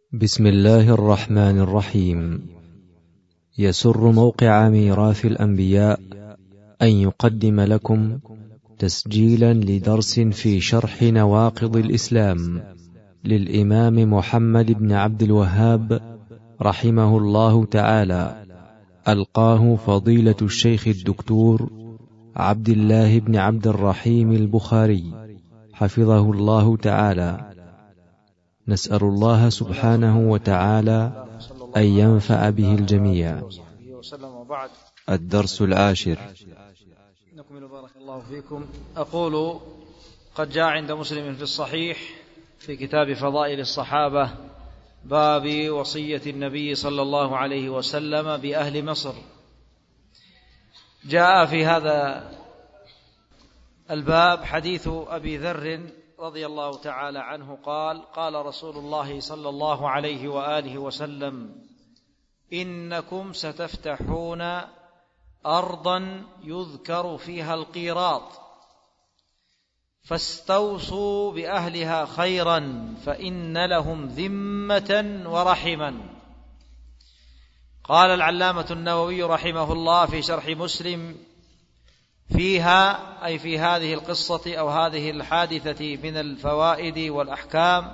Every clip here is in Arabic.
بسم الله الرحمن الرحيم. يسر موقع ميراث الأنبياء أن يقدم لكم تسجيلا لدرس في شرح نواقض الإسلام للإمام محمد بن عبد الوهاب رحمه الله تعالى، ألقاه فضيلة الشيخ الدكتور عبد الله بن عبد الرحيم البخاري حفظه الله تعالى. نسأل الله سبحانه وتعالى أن ينفع به الجميع. الدرس العاشر. نكمل بارك الله فيكم. أقول قد جاء عند مسلم في الصحيح في كتاب فضائل الصحابة باب وصية النبي صلى الله عليه وسلم بأهل مصر. جاء في هذا الباب حديث أبي ذر رضي الله تعالى عنه قال: قال رسول الله صلى الله عليه وآله وسلم: إنكم ستفتحون أرضا يذكر فيها القيراط، فاستوصوا بأهلها خيرا فإن لهم ذمة ورحما. قال العلامة النووي رحمه الله في شرح مسلم: فيها أي في هذه القصة أو هذه الحادثة من الفوائد والأحكام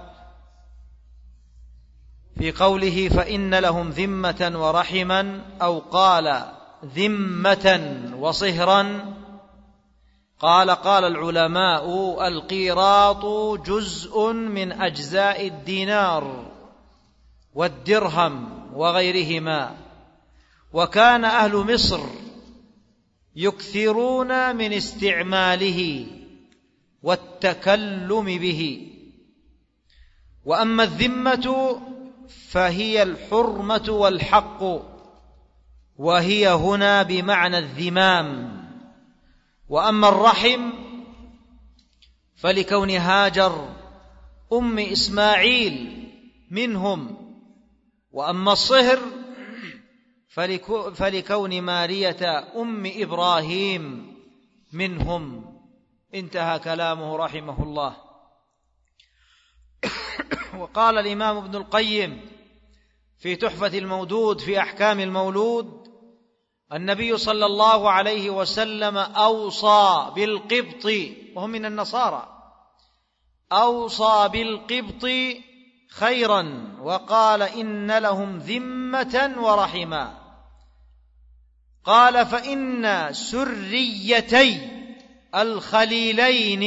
في قوله فإن لهم ذمة ورحما، أو قال ذمة وصهرا. قال العلماء: القيراط جزء من أجزاء الدينار والدرهم وغيرهما، وكان أهل مصر يكثرون من استعماله والتكلم به. وأما الذمة فهي الحرمة والحق، وهي هنا بمعنى الذمام. وأما الرحم فلكون هاجر أم إسماعيل منهم، وأما الصهر فلكون مارية أم إبراهيم منهم. انتهى كلامه رحمه الله. وقال الإمام ابن القيم في تحفة المودود في أحكام المولود: النبي صلى الله عليه وسلم أوصى بالقبط، وهم من النصارى، أوصى بالقبط خيرا، وقال إن لهم ذمة ورحما. قال: فإن سريتي الخليلين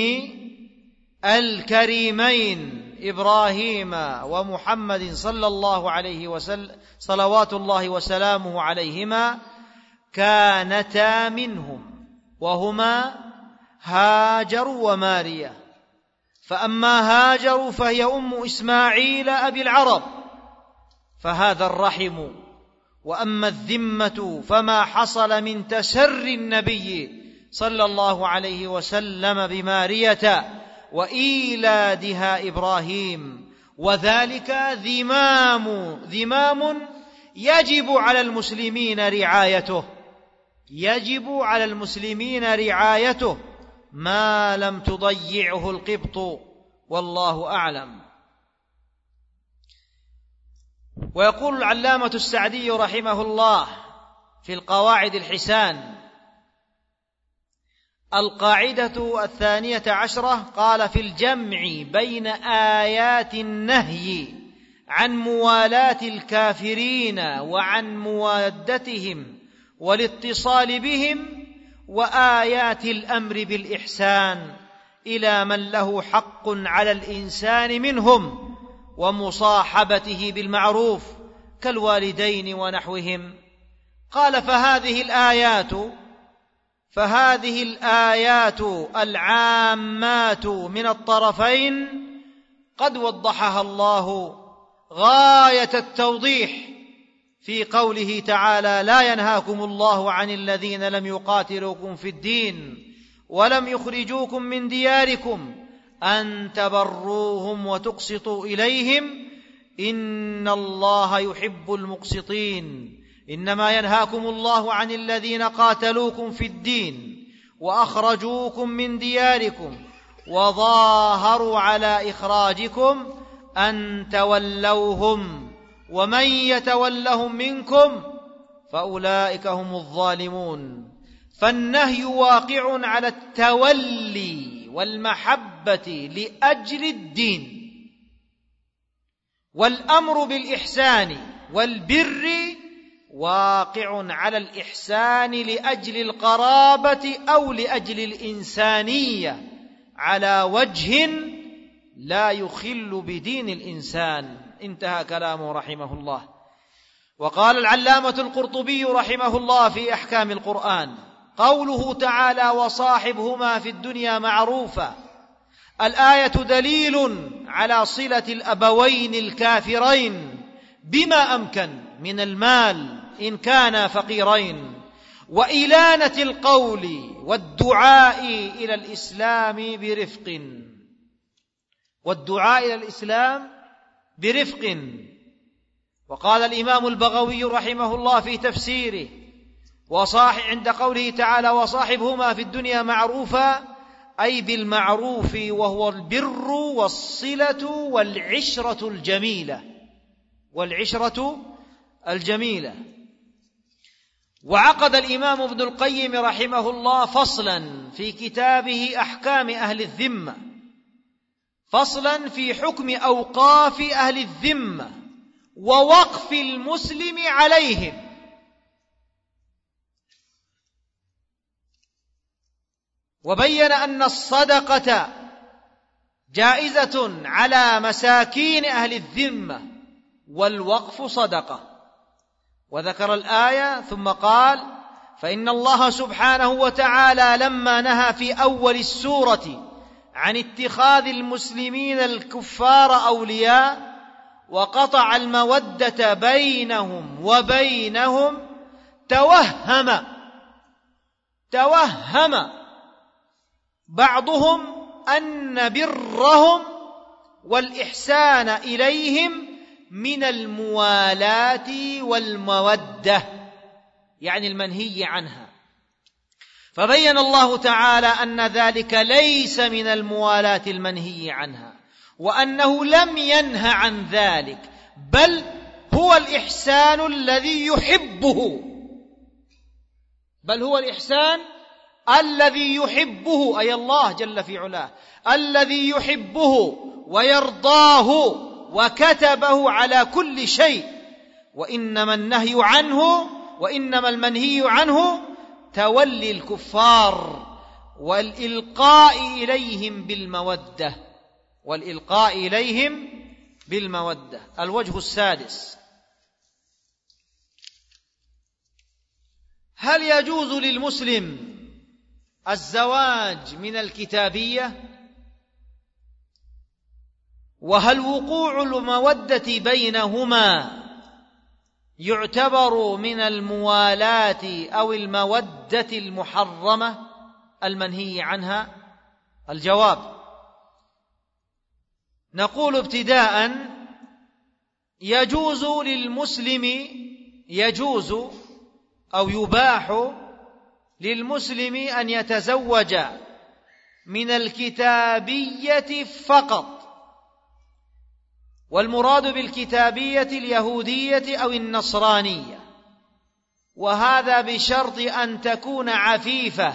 الكريمين إبراهيم ومحمد صلى الله عليه وسلم صلوات الله وسلامه عليهما كانتا منهم، وهما هاجر ومارية. فأما هاجر فهي أم إسماعيل أبي العرب، فهذا الرحم. وأما الذمة فما حصل من تسر النبي صلى الله عليه وسلم بمارية وإيلادها إبراهيم، وذلك ذمام يجب على المسلمين رعايته ما لم تضيعه القبط، والله أعلم. ويقول العلامة السعدي رحمه الله في القواعد الحسان: القاعدة 12 قال: في الجمع بين آيات النهي عن موالاة الكافرين وعن موادتهم والاتصال بهم، وآيات الأمر بالإحسان إلى من له حق على الإنسان منهم ومصاحبته بالمعروف كالوالدين ونحوهم. قال: فهذه الآيات العامات من الطرفين قد وضحها الله غاية التوضيح في قوله تعالى: لا ينهاكم الله عن الذين لم يقاتلوكم في الدين ولم يخرجوكم من دياركم أن تبروهم وتقسطوا إليهم إن الله يحب المقسطين. إنما ينهاكم الله عن الذين قاتلوكم في الدين وأخرجوكم من دياركم وظاهروا على إخراجكم أن تولوهم ومن يتولهم منكم فأولئك هم الظالمون. فالنهي واقع على التولي والمحبة لأجل الدين، والأمر بالإحسان والبر واقع على الإحسان لأجل القرابة أو لأجل الإنسانية على وجه لا يخل بدين الإنسان. انتهى كلامه رحمه الله. وقال العلامة القرطبي رحمه الله في أحكام القرآن: قوله تعالى وصاحبهما في الدنيا معروفا، الآية دليل على صلة الأبوين الكافرين بما أمكن من المال إن كانا فقيرين، وإلانة القول والدعاء إلى الإسلام برفق، والدعاء إلى الإسلام برفق. وقال الإمام البغوي رحمه الله في تفسيره عند قوله تعالى وصاحبهما في الدنيا معروفا، أي بالمعروف وهو البر والصلة والعشرة الجميلة. وعقد الإمام ابن القيم رحمه الله فصلا في كتابه أحكام أهل الذمة، فصلا في حكم أوقاف أهل الذمة ووقف المسلم عليهم، وبين أن الصدقة جائزة على مساكين أهل الذمة والوقف صدقة. وذكر الآية ثم قال: فإن الله سبحانه وتعالى لما نهى في أول السورة عن اتخاذ المسلمين الكفار أولياء وقطع المودة بينهم وبينهم، توهم بعضهم أن برهم والإحسان إليهم من الموالاة والمودة، يعني المنهي عنها. فبين الله تعالى أن ذلك ليس من الموالاة المنهي عنها، وأنه لم ينه عن ذلك، بل هو الإحسان الذي يحبه، أي الله جل في علاه، الذي يحبه ويرضاه وكتبه على كل شيء. وإنما المنهي عنه تولي الكفار والإلقاء إليهم بالمودة. الوجه السادس: هل يجوز للمسلم الزواج من الكتابية؟ وهل وقوع المودة بينهما يعتبر من الموالاة أو المودة المحرمة المنهي عنها؟ الجواب: نقول ابتداء: يجوز أو يباح للمسلم أن يتزوج من الكتابية فقط، والمراد بالكتابية اليهودية أو النصرانية، وهذا بشرط أن تكون عفيفة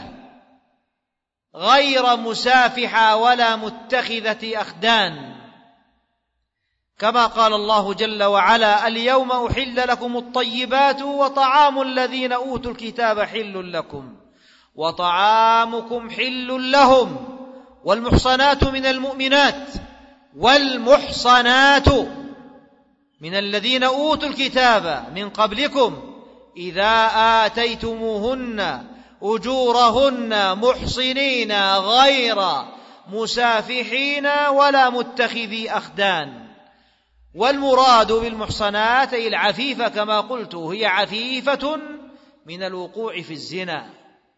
غير مسافحة ولا متخذة أخدان، كما قال الله جل وعلا: اليوم أحل لكم الطيبات وطعام الذين أوتوا الكتاب حل لكم وطعامكم حل لهم، والمحصنات من المؤمنات والمحصنات من الذين أوتوا الكتاب من قبلكم إذا آتيتموهن أجورهن محصنين غير مسافحين ولا متخذي أخدان. والمراد بالمحصنات أي العفيفة، كما قلت هي عفيفة من الوقوع في الزنا.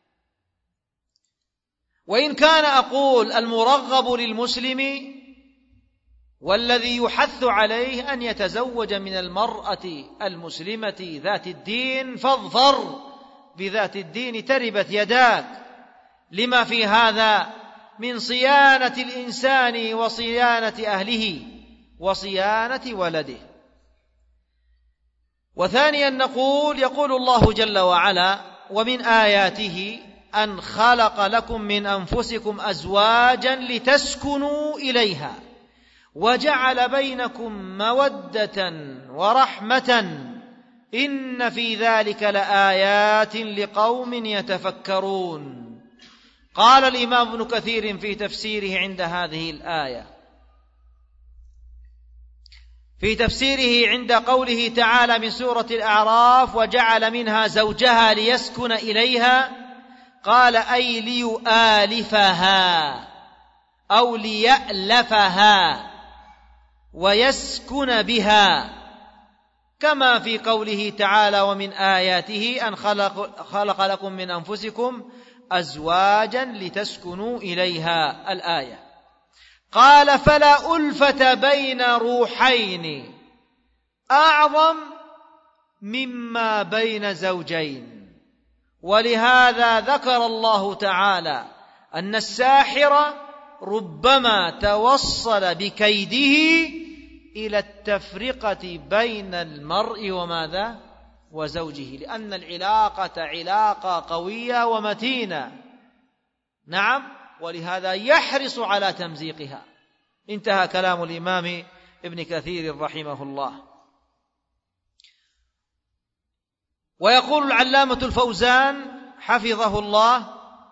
وإن كان أقول المرغب للمسلم والذي يحث عليه أن يتزوج من المرأة المسلمة ذات الدين، فاظفر بذات الدين تربت يداك، لما في هذا من صيانة الإنسان وصيانة أهله وصيانة ولده. وثانيا يقول الله جل وعلا: ومن آياته أن خلق لكم من أنفسكم أزواجا لتسكنوا إليها وجعل بينكم مودة ورحمة إن في ذلك لآيات لقوم يتفكرون. قال الإمام ابن كثير في تفسيره عند هذه الآية، في تفسيره عند قوله تعالى من سورة الأعراف: وجعل منها زوجها ليسكن إليها، قال: أي ليؤالفها أو ليألفها ويسكن بها، كما في قوله تعالى: ومن آياته أن خلق لكم من أنفسكم أزواجا لتسكنوا إليها الآية. قال: فلا ألفة بين روحين أعظم مما بين زوجين. ولهذا ذكر الله تعالى أن الساحر ربما توصل بكيده إلى التفرقة بين المرء وماذا؟ وزوجه، لأن العلاقة علاقة قوية ومتينة. نعم، ولهذا يحرص على تمزيقها. انتهى كلام الإمام ابن كثير رحمه الله. ويقول العلامة الفوزان حفظه الله،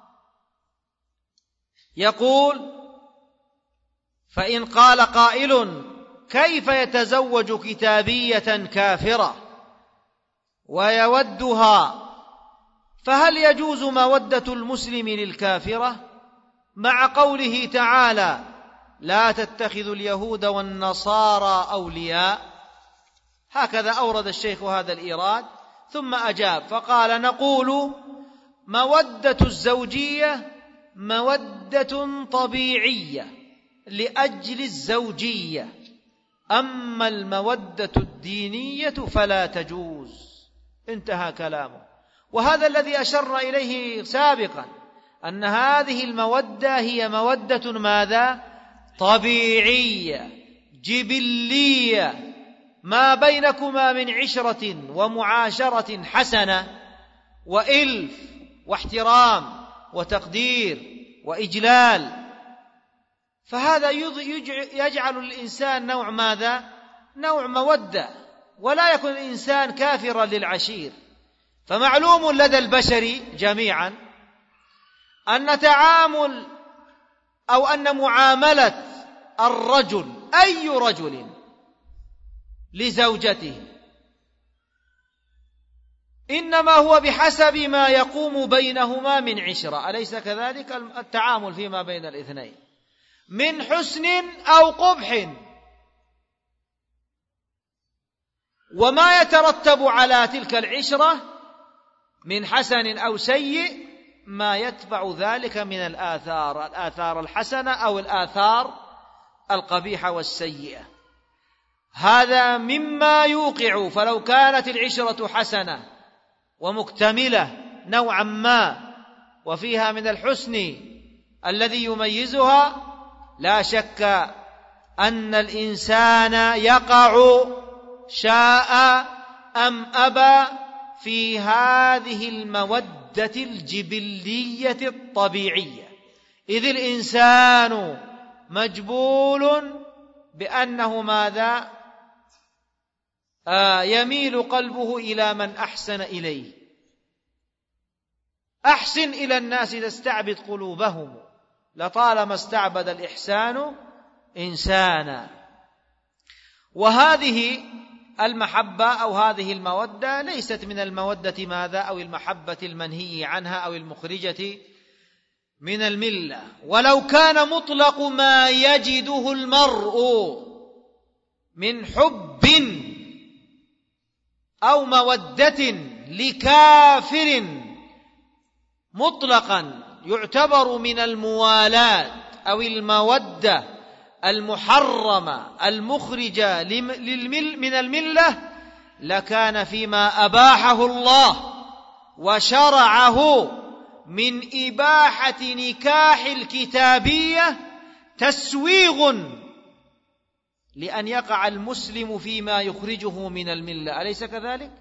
يقول: فإن قال قائل: كيف يتزوج كتابية كافرة ويودها، فهل يجوز مودة المسلم للكافرة مع قوله تعالى: لا تتخذوا اليهود والنصارى أولياء؟ هكذا أورد الشيخ هذا الإيراد، ثم أجاب فقال: نقول مودة الزوجية مودة طبيعية لأجل الزوجية، أما المودة الدينية فلا تجوز. انتهى كلامه. وهذا الذي أشر إليه سابقا، أن هذه المودة هي مودة ماذا؟ طبيعية جبلية، ما بينكما من عشرة ومعاشرة حسنة وإلف واحترام وتقدير وإجلال، فهذا يجعل الإنسان نوع ماذا؟ نوع مودة، ولا يكون الإنسان كافرا للعشير. فمعلوم لدى البشر جميعا أن تعامل أو أن معاملة الرجل، أي رجل، لزوجته إنما هو بحسب ما يقوم بينهما من عشرة، أليس كذلك؟ التعامل فيما بين الاثنين من حسن أو قبح، وما يترتب على تلك العشرة من حسن أو سيء ما يتبع ذلك من الآثار الحسنة أو الآثار القبيحة والسيئة. هذا مما يوقع. فلو كانت العشرة حسنة ومكتملة نوعا ما وفيها من الحسن الذي يميزها، لا شك أن الإنسان يقع شاء أم أبى في هذه المودة الجبلية الطبيعية، إذ الإنسان مجبول بأنه ماذا؟ يميل قلبه إلى من أحسن إليه. أحسن إلى الناس تستعبد قلوبهم، لطالما استعبد الإحسان إنسانا. وهذه المحبة أو هذه المودة ليست من المودة ماذا؟ أو المحبة المنهي عنها أو المخرجة من الملة. ولو كان مطلق ما يجده المرء من حب أو مودة لكافر مطلقا يعتبر من الموالاة أو المودة المحرمة المخرجة من الملة، لكان فيما أباحه الله وشرعه من إباحة نكاح الكتابية تسويغ لأن يقع المسلم فيما يخرجه من الملة، أليس كذلك؟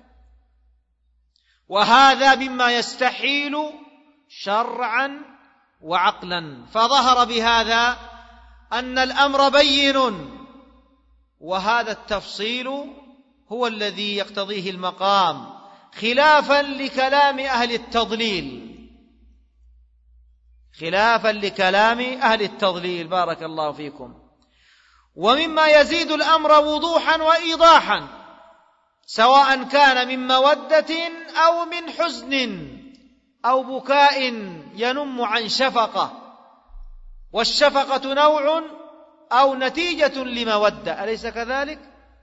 وهذا مما يستحيل شرعا وعقلا، فظهر بهذا أن الأمر بين، وهذا التفصيل هو الذي يقتضيه المقام، خلافا لكلام أهل التضليل، خلافا لكلام أهل التضليل، بارك الله فيكم. ومما يزيد الأمر وضوحا وإيضاحا، سواء كان من مودة أو من حزن أو بكاء ينم عن شفقة، والشفقة نوع أو نتيجة لمودة، أليس كذلك؟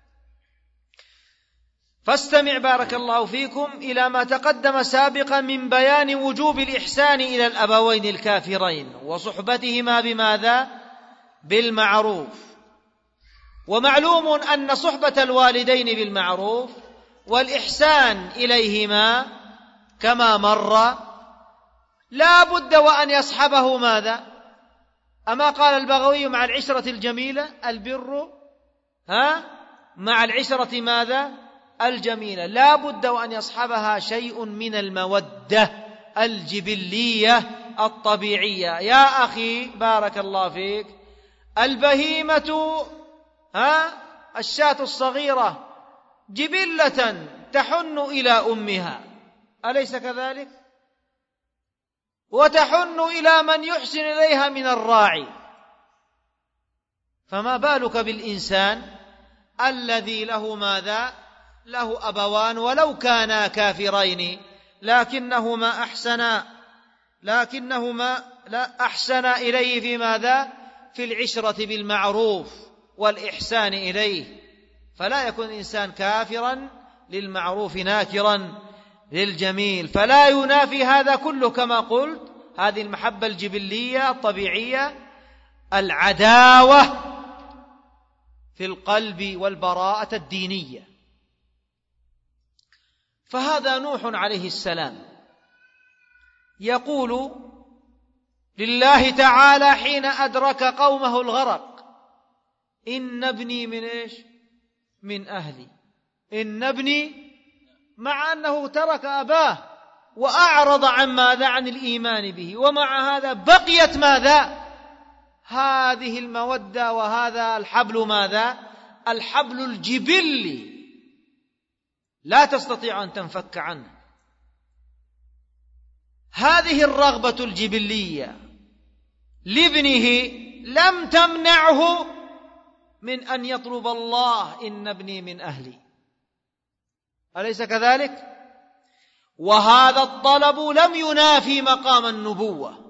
فاستمع بارك الله فيكم إلى ما تقدم سابقا من بيان وجوب الإحسان إلى الأبوين الكافرين وصحبتهما بماذا؟ بالمعروف. ومعلوم أن صحبة الوالدين بالمعروف والإحسان إليهما كما مر لا بد وأن يصحبه ماذا؟ أما قال البغوي مع العشرة الجميلة البر مع العشرة ماذا؟ الجميلة، لا بد وأن يصحبها شيء من المودة الجبلية الطبيعية. يا أخي بارك الله فيك، البهيمة الشاة الصغيرة جبلة تحن إلى أمها، أليس كذلك؟ وتحن إلى من يحسن إليها من الراعي، فما بالك بالإنسان الذي له ماذا؟ له أبوان ولو كانا كافرين لكنهما أحسن إليه في ماذا؟ في العشرة بالمعروف والإحسان إليه، فلا يكون الإنسان كافرا للمعروف ناكرا للجميل، فلا ينافي هذا كله كما قلت هذه المحبة الجبلية الطبيعية العداوة في القلب والبراءة الدينية. فهذا نوح عليه السلام يقول لله تعالى حين أدرك قومه الغرق: إن ابني من إيش؟ من أهلي، إن ابني، مع أنه ترك أباه وأعرض عن ماذا؟ عن الإيمان به، ومع هذا بقيت ماذا؟ هذه المودة وهذا الحبل ماذا؟ الحبل الجبلي لا تستطيع أن تنفك عنه. هذه الرغبة الجبلية لابنه لم تمنعه من أن يطلب الله: إن ابني من أهلي، أليس كذلك؟ وهذا الطلب لم ينافي مقام النبوة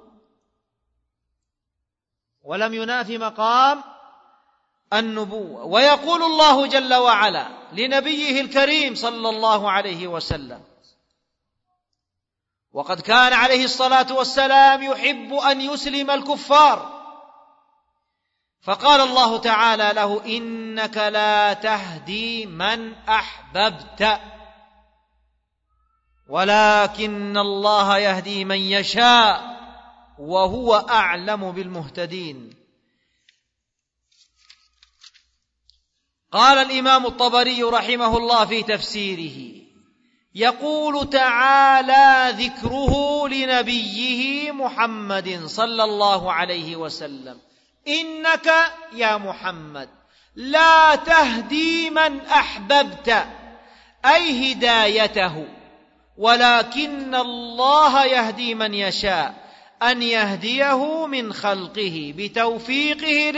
ولم ينافي مقام النبوة. ويقول الله جل وعلا لنبيه الكريم صلى الله عليه وسلم: وقد كان عليه الصلاة والسلام يحب أن يسلم الكفار، فقال الله تعالى له: إنك لا تهدي من أحببت ولكن الله يهدي من يشاء وهو أعلم بالمهتدين. قال الإمام الطبري رحمه الله في تفسيره: يقول تعالى ذكره لنبيه محمد صلى الله عليه وسلم: إنك يا محمد لا تهدي من أحببت، أي هدايته، ولكن الله يهدي من يشاء، أن يهديه من خلقه بتوفيقه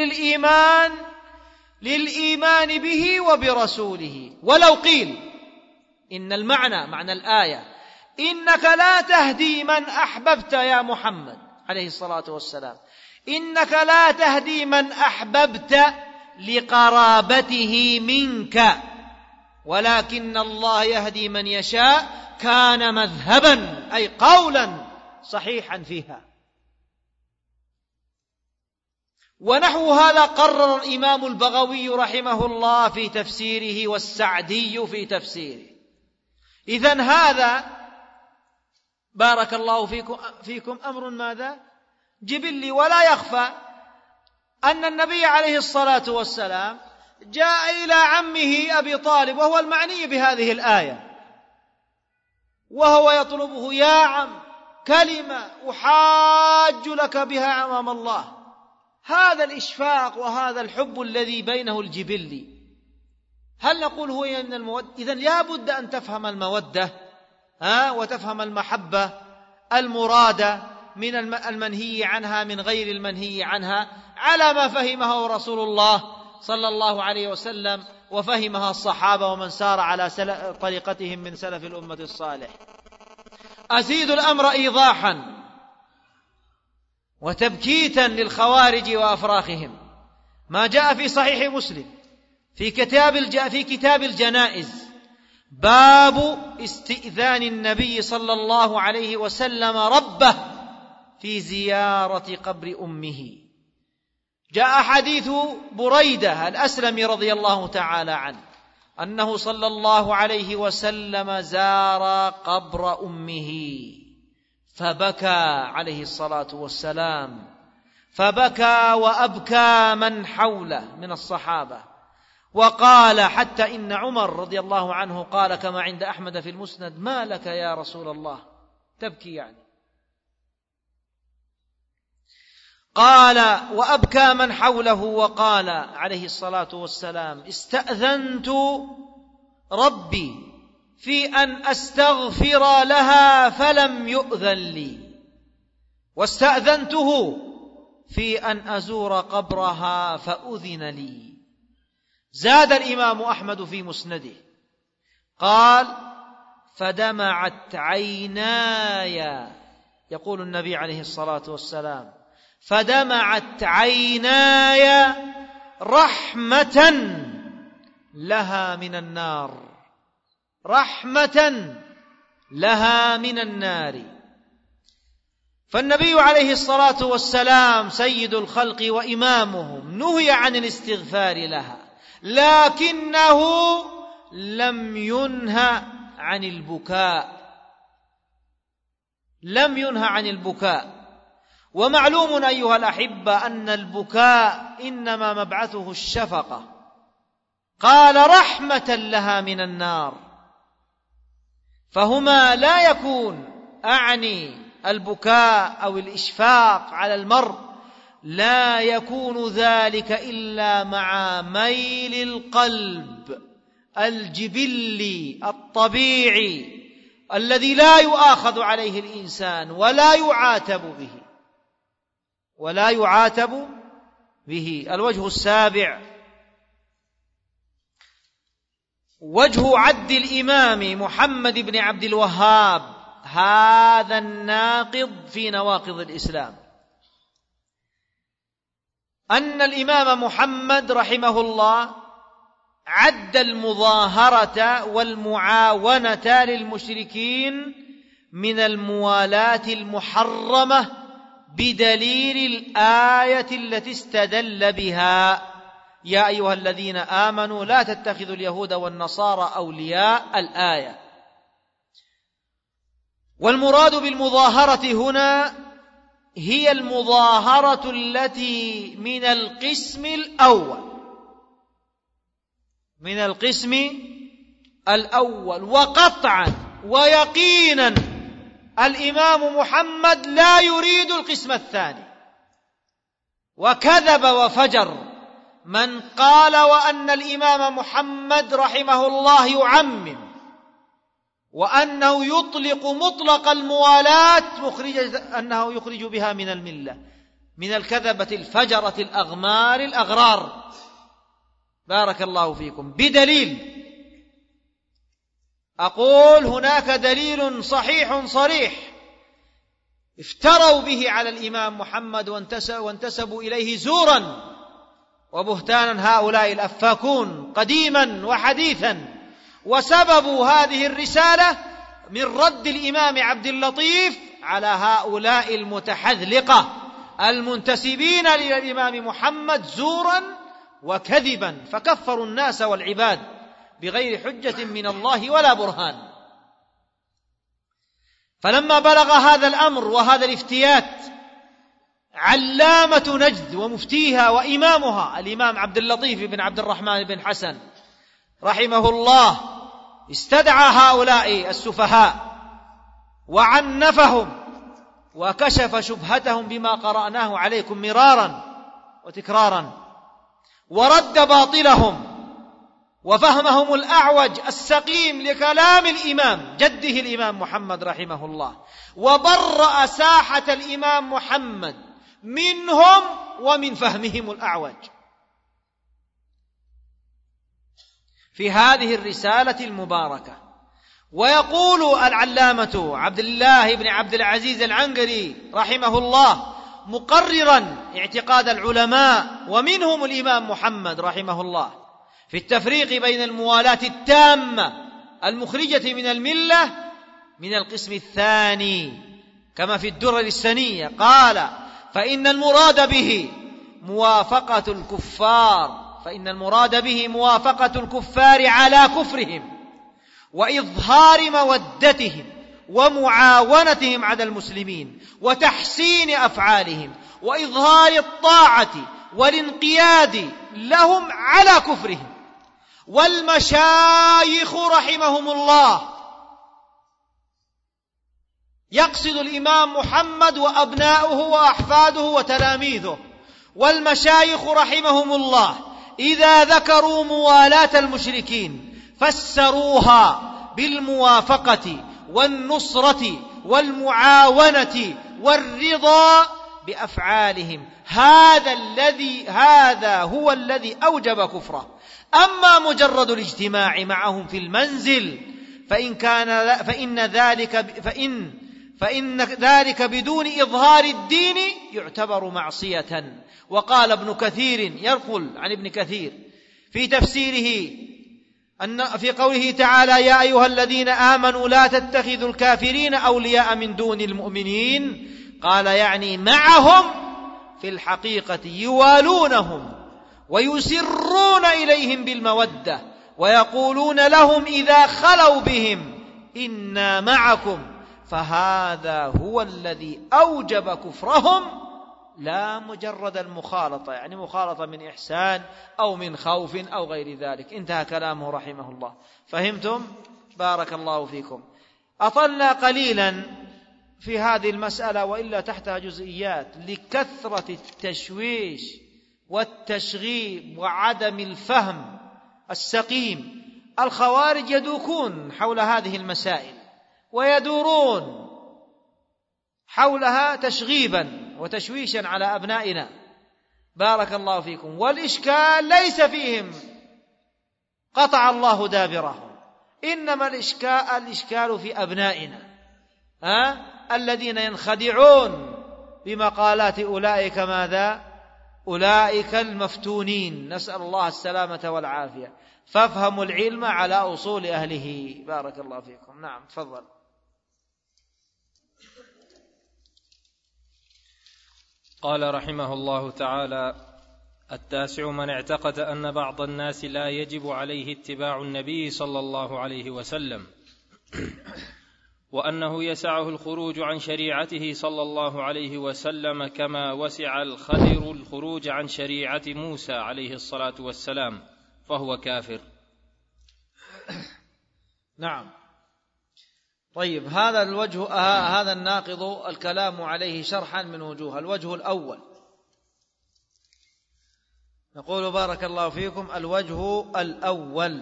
للإيمان به وبرسوله. ولو قيل إن المعنى معنى الآية إنك لا تهدي من أحببت يا محمد عليه الصلاة والسلام، إنك لا تهدي من أحببت لقرابته منك، ولكن الله يهدي من يشاء، كان مذهبا أي قولا صحيحا فيها. ونحو هذا قرر الإمام البغوي رحمه الله في تفسيره والسعدي في تفسيره. إذن هذا بارك الله فيكم أمر ماذا؟ جبلي. ولا يخفى أن النبي عليه الصلاة والسلام جاء إلى عمه أبي طالب وهو المعني بهذه الآية، وهو يطلبه: يا عم، كلمة أحاج لك بها أمام الله. هذا الإشفاق وهذا الحب الذي بينه الجبلي، هل نقول هو من المودة؟ إذن لا بد أن تفهم المودة وتفهم المحبة المرادة من المنهي عنها من غير المنهي عنها، على ما فهمه رسول الله صلى الله عليه وسلم وفهمها الصحابة ومن سار على طريقتهم من سلف الأمة الصالح. أزيد الأمر إيضاحا وتبكيتا للخوارج وأفراخهم، ما جاء في صحيح مسلم في كتاب الجنائز: باب استئذان النبي صلى الله عليه وسلم ربه في زيارة قبر أمه. جاء حديث بريدة الأسلمي رضي الله تعالى عنه أنه صلى الله عليه وسلم زار قبر أمه فبكى عليه الصلاة والسلام، فبكى وأبكى من حوله من الصحابة، وقال حتى إن عمر رضي الله عنه قال كما عند أحمد في المسند: ما لك يا رسول الله تبكي؟ يعني قال وأبكى من حوله، وقال عليه الصلاة والسلام: استأذنت ربي في أن أستغفر لها فلم يؤذن لي، واستأذنته في أن أزور قبرها فأذن لي. زاد الإمام أحمد في مسنده قال: فدمعت عيناي، يقول النبي عليه الصلاة والسلام: فدمعت عيناي رحمة لها من النار، رحمة لها من النار. فالنبي عليه الصلاة والسلام سيد الخلق وإمامهم نهي عن الاستغفار لها، لكنه لم ينهى عن البكاء، لم ينهى عن البكاء. ومعلوم أيها الأحبة أن البكاء إنما مبعثه الشفقة، قال: رحمة لها من النار، فهما لا يكون أعني البكاء أو الإشفاق على المرء، لا يكون ذلك إلا مع ميل القلب الجبلي الطبيعي الذي لا يؤاخذ عليه الإنسان ولا يعاتب به، ولا يعاتب به. الوجه السابع: وجه عد الإمام محمد بن عبد الوهاب هذا الناقض في نواقض الإسلام، أن الإمام محمد رحمه الله عد المظاهرة والمعاونة للمشركين من الموالاة المحرمة بدليل الآية التي استدل بها: يا أيها الذين آمنوا لا تتخذوا اليهود والنصارى أولياء، الآية. والمراد بالمظاهرة هنا هي المظاهرة التي من القسم الأول، من القسم الأول. وقطعا ويقينا الإمام محمد لا يريد القسم الثاني، وكذب وفجر من قال وأن الإمام محمد رحمه الله يعمم وأنه يطلق مطلق الموالاة أنه يخرج بها من الملة، من الكذبة الفجرة الأغمار الأغرار. بارك الله فيكم. بدليل، أقول هناك دليل صحيح صريح افتروا به على الإمام محمد وانتسبوا إليه زورا وبهتانا هؤلاء الأفاكون قديما وحديثا، وسبب هذه الرسالة من رد الإمام عبد اللطيف على هؤلاء المتحذلقة المنتسبين للإمام محمد زورا وكذبا، فكفروا الناس والعباد بغير حجة من الله ولا برهان. فلما بلغ هذا الأمر وهذا الافتيات علامة نجد ومفتيها وإمامها الإمام عبد اللطيف بن عبد الرحمن بن حسن رحمه الله استدعى هؤلاء السفهاء وعنفهم وكشف شبهتهم بما قرأناه عليكم مرارا وتكرارا، ورد باطلهم وفهمهم الأعوج السقيم لكلام الإمام جده الإمام محمد رحمه الله، وبرأ ساحة الإمام محمد منهم ومن فهمهم الأعوج في هذه الرسالة المباركة. ويقول العلامة عبد الله بن عبد العزيز العنقري رحمه الله مقررا اعتقاد العلماء ومنهم الإمام محمد رحمه الله في التفريق بين الموالاة التامة المخرجة من الملة من القسم الثاني كما في الدرر السنية، قال فإن المراد به موافقة الكفار على كفرهم وإظهار مودتهم ومعاونتهم على المسلمين وتحسين أفعالهم وإظهار الطاعة والانقياد لهم على كفرهم. والمشايخ رحمهم الله، يقصد الإمام محمد وأبناؤه وأحفاده وتلاميذه، والمشايخ رحمهم الله إذا ذكروا موالاة المشركين فسروها بالموافقة والنصرة والمعاونة والرضا بأفعالهم، هذا هو الذي أوجب كفره. أما مجرد الاجتماع معهم في المنزل فإن ذلك بدون إظهار الدين يعتبر معصية. وقال ابن كثير ينقل عن ابن كثير في تفسيره أن في قوله تعالى يا أيها الذين آمنوا لا تتخذوا الكافرين أولياء من دون المؤمنين، قال يعني معهم في الحقيقة يوالونهم ويسرون إليهم بالمودة ويقولون لهم إذا خلوا بهم إنا معكم، فهذا هو الذي أوجب كفرهم لا مجرد المخالطة، يعني مخالطة من إحسان أو من خوف أو غير ذلك. انتهى كلامه رحمه الله. فهمتم؟ بارك الله فيكم. أطلنا قليلا في هذه المسألة وإلا تحتها جزئيات لكثرة التشويش والتشغيب وعدم الفهم السقيم. الخوارج يدوكون حول هذه المسائل ويدورون حولها تشغيبا وتشويشا على أبنائنا، بارك الله فيكم. والإشكال ليس فيهم قطع الله دابرهم، إنما الإشكال في أبنائنا الذين ينخدعون بمقالات أولئك ماذا؟ أولئك المفتونين، نسأل الله السلامة والعافية. فافهموا العلم على أصول أهله، بارك الله فيكم. نعم تفضل. قال رحمه الله تعالى: 9 من اعتقد أن بعض الناس لا يجب عليه اتباع النبي صلى الله عليه وسلم وأنه يسعه الخروج عن شريعته صلى الله عليه وسلم كما وسع الخضر الخروج عن شريعة موسى عليه الصلاة والسلام، فهو كافر. نعم. طيب، هذا الوجه هذا الناقض الكلام عليه شرحا من وجوه. الوجه الأول نقول بارك الله فيكم الوجه الأول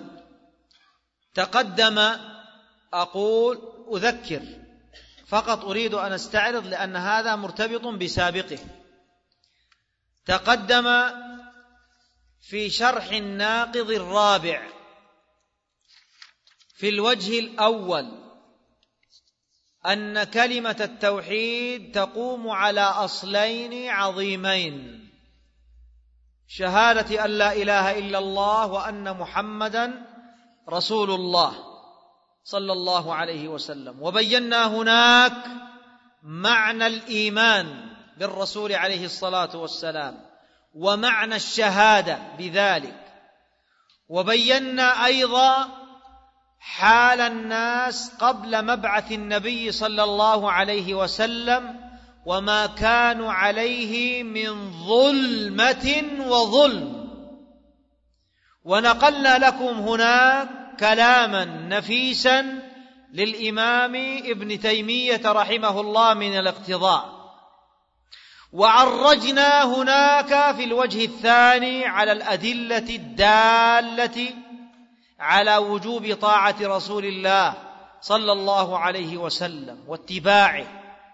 تقدم، أقول أذكر فقط، أريد أن أستعرض لأن هذا مرتبط بسابقه. تقدم في شرح الناقض الرابع في الوجه الأول أن كلمة التوحيد تقوم على أصلين عظيمين: شهادة أن لا إله إلا الله وأن محمدا رسول الله صلى الله عليه وسلم. وبينا هناك معنى الإيمان بالرسول عليه الصلاة والسلام ومعنى الشهادة بذلك، وبينا أيضا حال الناس قبل مبعث النبي صلى الله عليه وسلم وما كانوا عليه من ظلمة وظلم. ونقلنا لكم هناك كلاما نفيسا للإمام ابن تيمية رحمه الله من الاقتضاء، وعرجنا هناك في الوجه الثاني على الأدلة الدالة على وجوب طاعة رسول الله صلى الله عليه وسلم واتباعه،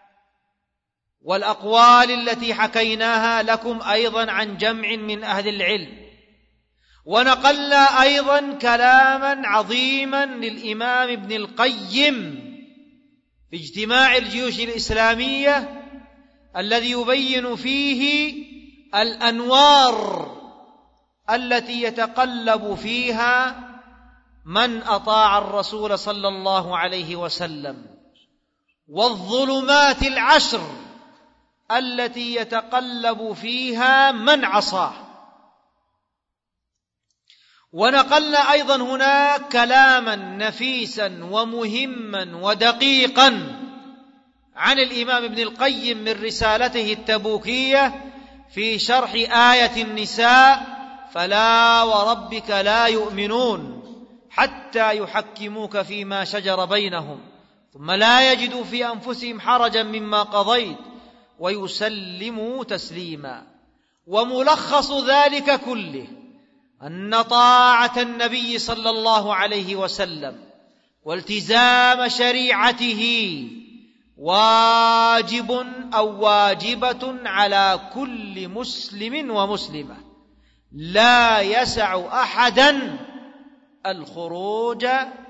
والأقوال التي حكيناها لكم أيضا عن جمع من أهل العلم. ونقلنا أيضا كلاما عظيما للإمام ابن القيم في اجتماع الجيوش الإسلامية الذي يبين فيه الأنوار التي يتقلب فيها من أطاع الرسول صلى الله عليه وسلم، والظلمات العشر التي يتقلب فيها من عصاه. ونقلنا أيضا هناك كلاما نفيسا ومهما ودقيقا عن الإمام ابن القيم من رسالته التبوكية في شرح آية النساء: فلا وربك لا يؤمنون حتى يحكموك فيما شجر بينهم ثم لا يجدوا في أنفسهم حرجا مما قضيت ويسلموا تسليما. وملخص ذلك كله أن طاعة النبي صلى الله عليه وسلم والتزام شريعته واجب أو واجبة على كل مسلم ومسلمة، لا يسع أحدا الخروج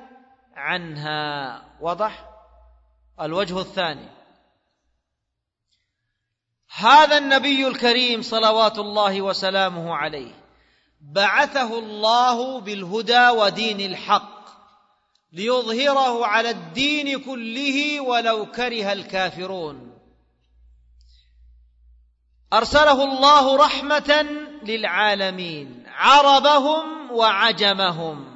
عنها. واضح؟ الوجه الثاني: هذا النبي الكريم صلوات الله وسلامه عليه بعثه الله بالهدى ودين الحق ليظهره على الدين كله ولو كره الكافرون. أرسله الله رحمة للعالمين، عربهم وعجمهم،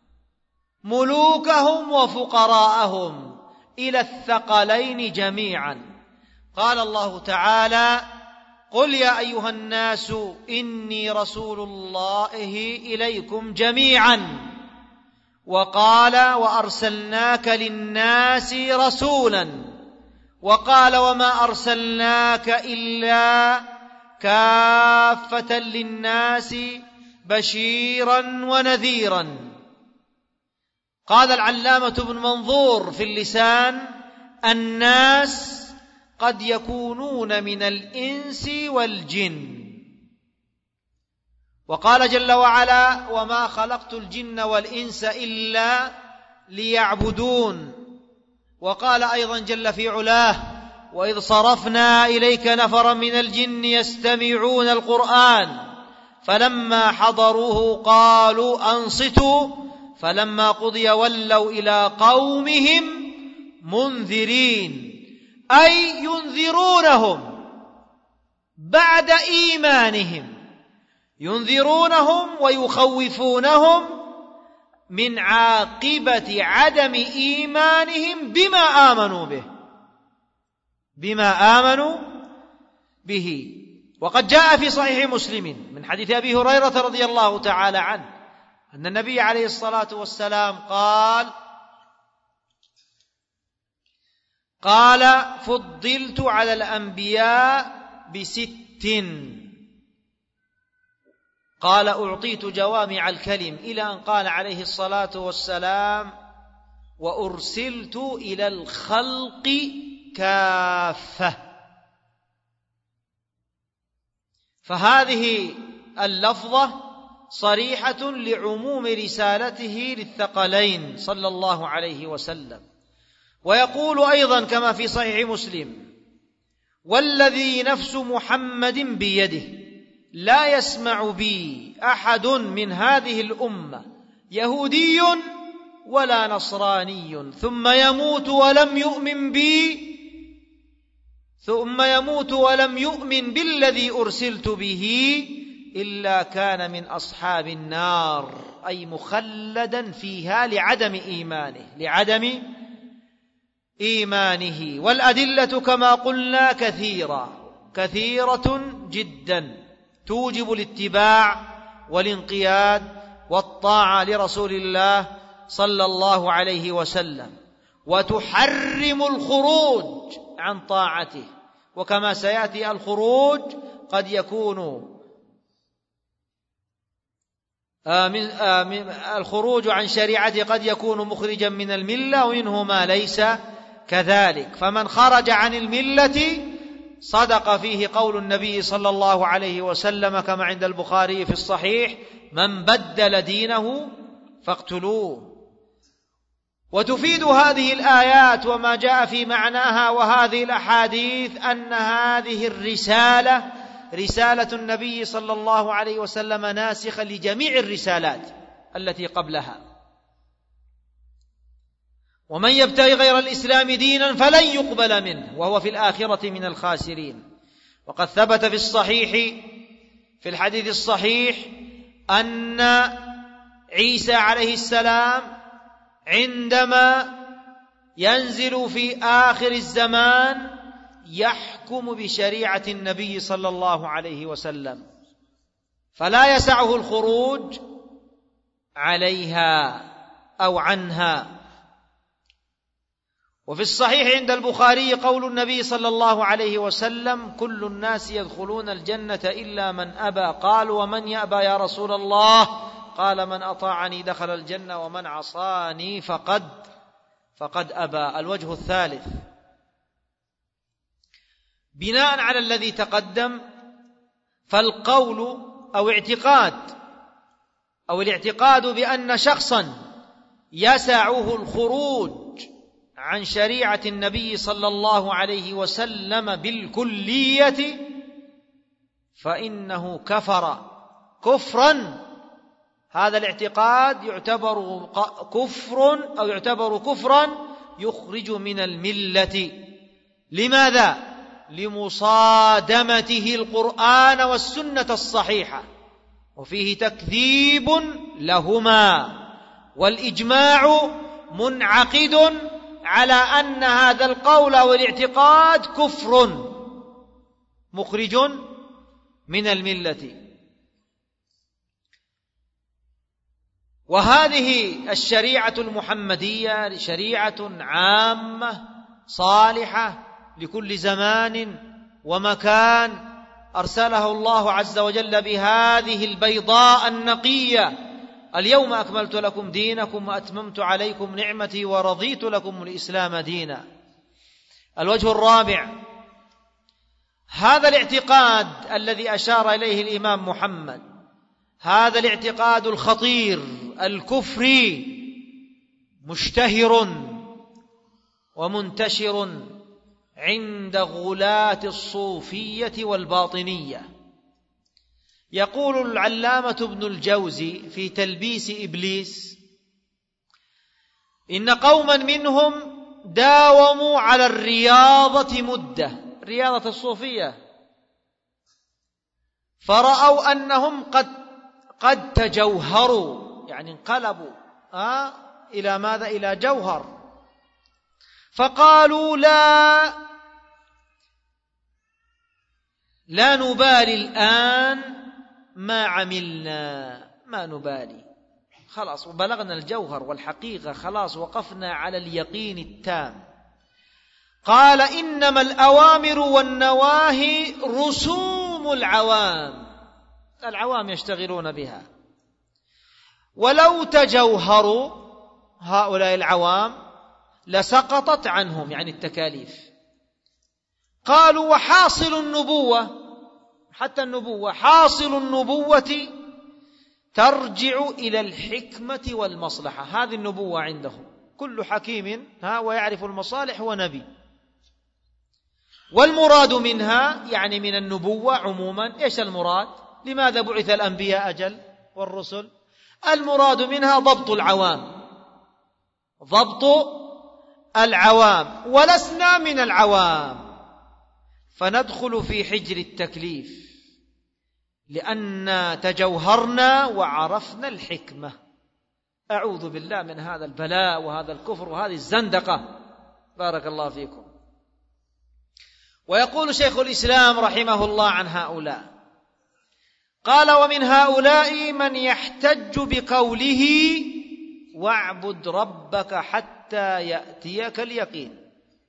ملوكهم وفقراءهم، إلى الثقلين جميعا. قال الله تعالى: قل يا أيها الناس إني رسول الله إليكم جميعا. وقال: وأرسلناك للناس رسولا. وقال: وما أرسلناك إلا كافة للناس بشيرا ونذيرا. قال العلامة ابن منظور في اللسان: الناس قد يكونون من الإنس والجن. وقال جل وعلا: وما خلقت الجن والإنس إلا ليعبدون. وقال أيضا جل في علاه: وإذ صرفنا إليك نفرا من الجن يستمعون القرآن فلما حضروه قالوا أنصتوا فلما قضي ولوا إلى قومهم منذرين، أي ينذرونهم بعد إيمانهم، ينذرونهم ويخوفونهم من عاقبة عدم إيمانهم بما آمنوا به. وقد جاء في صحيح مسلم من حديث أبي هريرة رضي الله تعالى عنه أن النبي عليه الصلاة والسلام قال: فضلت على الأنبياء ب6، قال: أعطيت جوامع الكلم، إلى أن قال عليه الصلاة والسلام: وأرسلت إلى الخلق كافة. فهذه اللفظة صريحة لعموم رسالته للثقلين صلى الله عليه وسلم. ويقول أيضا كما في صحيح مسلم: والذي نفس محمد بيده لا يسمع بي أحد من هذه الأمة يهودي ولا نصراني ثم يموت ولم يؤمن بالذي أرسلت به إلا كان من أصحاب النار، أي مخلدا فيها لعدم إيمانه، لعدم إيمانه. والأدلة كما قلنا كثيرة جدا توجب الاتباع والانقياد والطاعة لرسول الله صلى الله عليه وسلم، وتحرم الخروج عن طاعته. وكما سيأتي الخروج قد يكون الخروج عن شريعته قد يكون مخرجا من الملة، ومنه ما ليس كذلك. فمن خرج عن الملة صدق فيه قول النبي صلى الله عليه وسلم كما عند البخاري في الصحيح: من بدل دينه فاقتلوه. وتفيد هذه الآيات وما جاء في معناها وهذه الأحاديث أن هذه الرسالة رسالة النبي صلى الله عليه وسلم ناسخة لجميع الرسالات التي قبلها. ومن يبتغي غير الإسلام دينا فلن يقبل منه وهو في الآخرة من الخاسرين. وقد ثبت في الصحيح في الحديث الصحيح أن عيسى عليه السلام عندما ينزل في آخر الزمان يحكم بشريعة النبي صلى الله عليه وسلم، فلا يسعه الخروج عليها أو عنها. وفي الصحيح عند البخاري قول النبي صلى الله عليه وسلم: كل الناس يدخلون الجنة إلا من أبى. قالوا: ومن يأبى يا رسول الله؟ قال: من أطاعني دخل الجنة ومن عصاني فقد أبى. الوجه الثالث بناء على الذي تقدم، فالقول أو الاعتقاد بأن شخصا يسعه الخروج عن شريعة النبي صلى الله عليه وسلم بالكلية فإنه كفر كفرا. هذا الاعتقاد يعتبر كفرا يخرج من الملة. لماذا؟ لمصادمته القرآن والسنة الصحيحة، وفيه تكذيب لهما. والإجماع منعقد على أن هذا القول والاعتقاد كفر مخرج من الملة. وهذه الشريعة المحمدية شريعة عامة صالحة لكل زمان ومكان، أرسله الله عز وجل بهذه البيضاء النقية: اليوم أكملت لكم دينكم وأتممت عليكم نعمتي ورضيت لكم الإسلام دينا. الوجه الرابع: هذا الاعتقاد الذي أشار إليه الإمام محمد، هذا الاعتقاد الخطير الكفري مشتهر ومنتشر عند غلاة الصوفية والباطنية. يقول العلامة ابن الجوزي في تلبيس إبليس: إن قوما منهم داوموا على الرياضة مدة، رياضة الصوفية، فرأوا أنهم قد تجوهروا، يعني انقلبوا إلى ماذا؟ إلى جوهر. فقالوا لا نبالي الآن ما عملنا، ما نبالي، خلاص وبلغنا الجوهر والحقيقة، خلاص وقفنا على اليقين التام. قال: إنما الأوامر والنواهي رسوم العوام يشتغلون بها، ولو تجوهروا هؤلاء العوام لسقطت عنهم، يعني التكاليف. قالوا: وحاصل النبوة، حتى النبوة، حاصل النبوة ترجع إلى الحكمة والمصلحة. هذه النبوة عندهم، كل حكيم ويعرف المصالح ونبي. والمراد منها، يعني من النبوة عموما، إيش المراد؟ لماذا بعث الأنبياء أجل والرسل؟ المراد منها ضبط العوام، ولسنا من العوام، فندخل في حجر التكليف لأن تجوهرنا وعرفنا الحكمة. أعوذ بالله من هذا البلاء وهذا الكفر وهذه الزندقة. بارك الله فيكم. ويقول شيخ الإسلام رحمه الله عن هؤلاء، قال: ومن هؤلاء من يحتج بقوله واعبد ربك حتى يأتيك اليقين،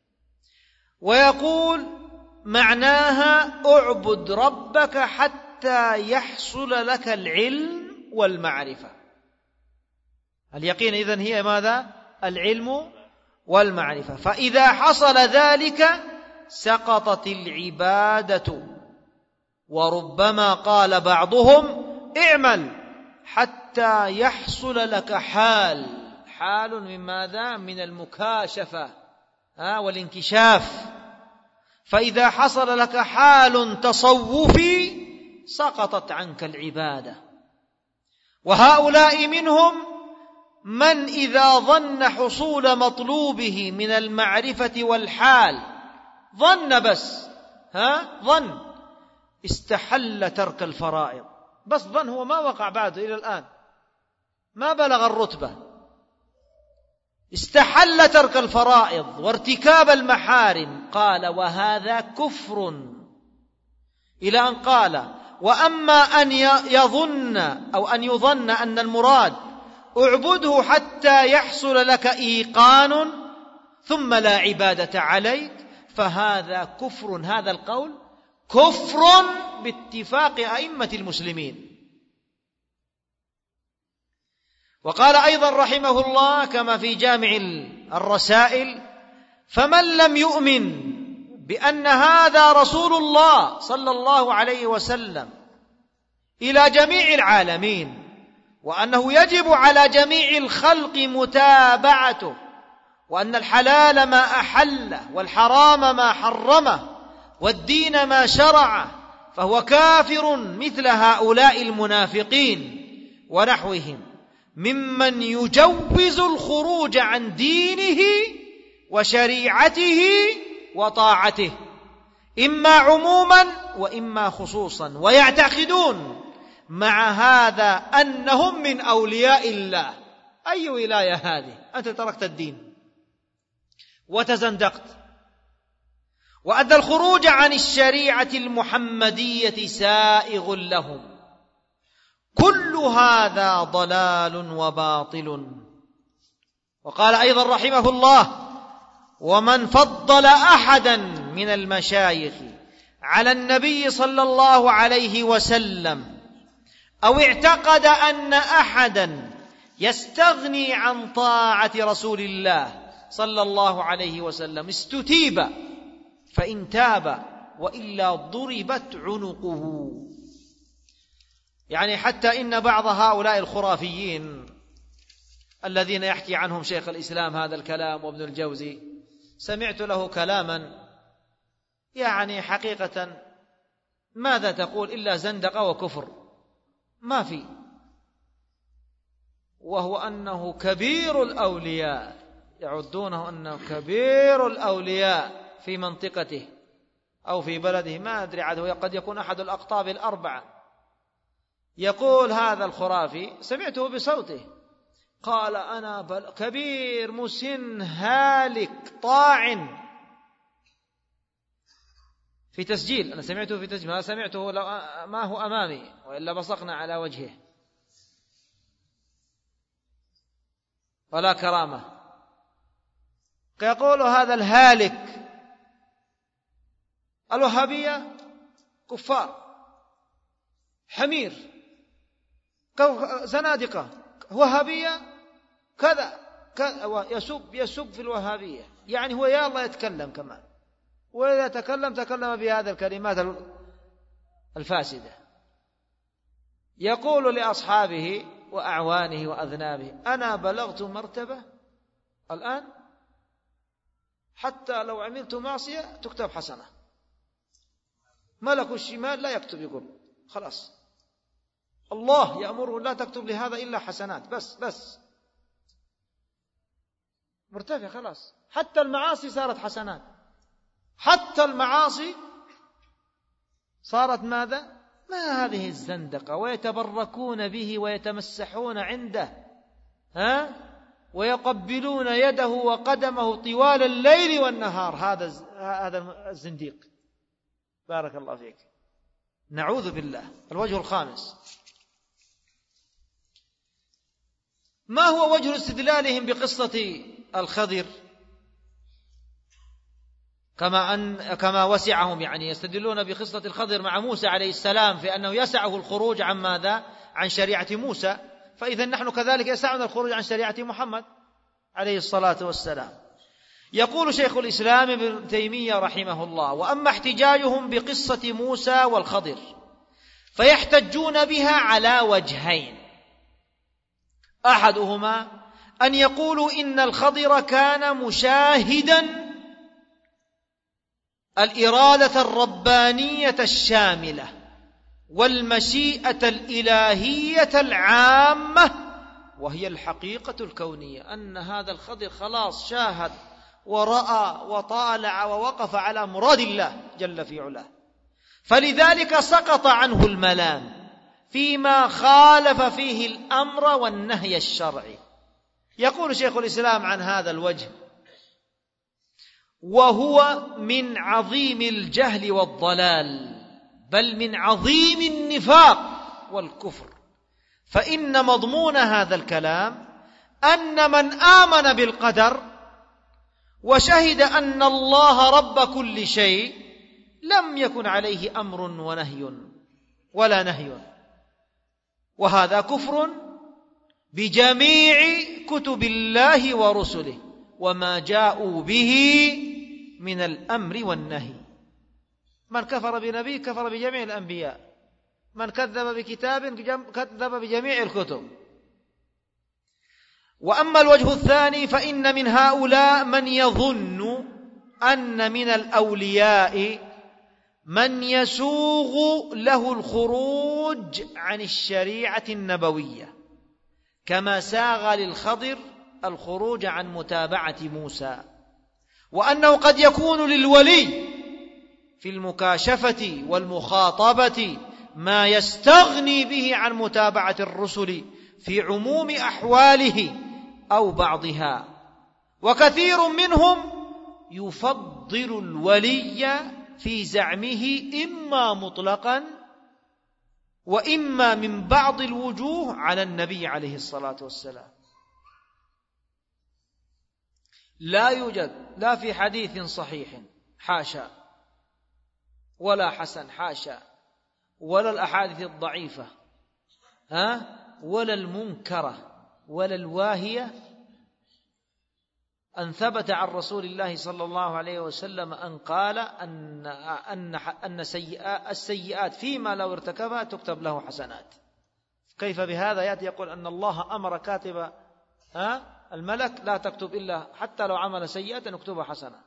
ويقول معناها اعبد ربك حتى يحصل لك العلم والمعرفة. اليقين إذن هي ماذا؟ العلم والمعرفة. فإذا حصل ذلك سقطت العبادة. وربما قال بعضهم اعمل حتى يحصل لك حال من ماذا؟ من المكاشفة والانكشاف. فإذا حصل لك حال تصوفي سقطت عنك العبادة. وهؤلاء منهم من إذا ظن حصول مطلوبه من المعرفة والحال، ظن بس، ظن، استحل ترك الفرائض. بس ظن، هو ما وقع بعده إلى الآن، ما بلغ الرتبة، استحل ترك الفرائض وارتكاب المحارم. قال: وهذا كفر، إلى أن قال: وأما أن يظن أو أن يظن أن المراد اعبده حتى يحصل لك إيقان ثم لا عبادة عليك، فهذا كفر. هذا القول كفر باتفاق أئمة المسلمين. وقال أيضا رحمه الله كما في جامع الرسائل: فمن لم يؤمن بأن هذا رسول الله صلى الله عليه وسلم إلى جميع العالمين، وأنه يجب على جميع الخلق متابعته، وأن الحلال ما أحله والحرام ما حرمه والدين ما شرعه، فهو كافر مثل هؤلاء المنافقين ونحوهم ممن يجوز الخروج عن دينه وشريعته وطاعته، إما عموما وإما خصوصا، ويعتقدون مع هذا أنهم من أولياء الله. أي ولاية هذه؟ أنت تركت الدين وتزندقت، وأن الخروج عن الشريعة المحمدية سائغ لهم. كل هذا ضلال وباطل. وقال أيضا رحمه الله: ومن فضل أحدا من المشايخ على النبي صلى الله عليه وسلم أو اعتقد أن أحدا يستغني عن طاعة رسول الله صلى الله عليه وسلم استتيب، فإن تاب وإلا ضربت عنقه. يعني حتى إن بعض هؤلاء الخرافيين الذين يحكي عنهم شيخ الإسلام هذا الكلام وابن الجوزي، سمعت له كلاما يعني حقيقة ماذا تقول إلا زندقة وكفر، ما في، وهو أنه كبير الأولياء، يعدونه أنه كبير الأولياء في منطقته أو في بلده، ما أدري عاد قد يكون أحد الأقطاب الأربعة. يقول هذا الخرافي، سمعته بصوته، قال: أنا كبير مسن هالك طاعن، في تسجيل، أنا سمعته في تسجيل، ما سمعته ما هو أمامي وإلا بصقنا على وجهه، ولا كرامة. يقول هذا الهالك: الوهابية كفار، حمير، زنادقة، وهابية كذا يسب في الوهابية. يعني هو يا الله يتكلم كمان، وإذا تكلم بهذه الكلمات الفاسدة. يقول لأصحابه وأعوانه وأذنابه: أنا بلغت مرتبة الآن حتى لو عملت معصية تكتب حسنة، ملك الشمال لا يكتب، يقول خلاص الله يأمره لا تكتب لهذا إلا حسنات، بس مرتفع خلاص. حتى المعاصي صارت حسنات، حتى المعاصي صارت ماذا؟ ما هذه الزندقة، ويتبركون به ويتمسحون عنده، ويقبلون يده وقدمه طوال الليل والنهار، هذا الزنديق. بارك الله فيك. نعوذ بالله. الوجه الخامس: ما هو وجه استدلالهم بقصة الخضر؟ كما وسعهم، يعني يستدلون بقصة الخضر مع موسى عليه السلام في أنه يسعه الخروج عن ماذا؟ عن شريعة موسى، فإذا نحن كذلك يسعنا الخروج عن شريعة محمد عليه الصلاة والسلام. يقول شيخ الإسلام ابن تيمية رحمه الله: وأما احتجاجهم بقصة موسى والخضر فيحتجون بها على وجهين: أحدهما أن يقولوا إن الخضر كان مشاهدا الإرادة الربانية الشاملة والمشيئة الإلهية العامة، وهي الحقيقة الكونية، أن هذا الخضر خلاص شاهد ورأى وطالع ووقف على مراد الله جل في علاه، فلذلك سقط عنه الملام فيما خالف فيه الأمر والنهي الشرعي. يقول شيخ الإسلام عن هذا الوجه: وهو من عظيم الجهل والضلال، بل من عظيم النفاق والكفر، فإن مضمون هذا الكلام أن من آمن بالقدر وشهد أن الله رب كل شيء لم يكن عليه أمر ونهي ولا نهي، وهذا كفر بجميع كتب الله ورسله وما جاءوا به من الأمر والنهي. من كفر بنبي كفر بجميع الأنبياء، من كذب بكتاب كذب بجميع الكتب. وأما الوجه الثاني فإن من هؤلاء من يظن أن من الأولياء من يسوغ له الخروج عن الشريعة النبوية، كما ساغ للخضر الخروج عن متابعة موسى، وأنه قد يكون للولي في المكاشفة والمخاطبة ما يستغني به عن متابعة الرسل في عموم أحواله أو بعضها. وكثير منهم يفضل الولي في زعمه إما مطلقا وإما من بعض الوجوه على النبي عليه الصلاة والسلام. لا يوجد لا في حديث صحيح حاشا ولا حسن حاشا ولا الأحاديث الضعيفة ولا المنكرة ولا الواهية أن ثبت عن رسول الله صلى الله عليه وسلم أن قال أن السيئات فيما لو ارتكبها تكتب له حسنات. كيف بهذا يأتي يقول أن الله أمر كاتب الملك لا تكتب إلا حتى لو عمل سيئة نكتبها حسنة؟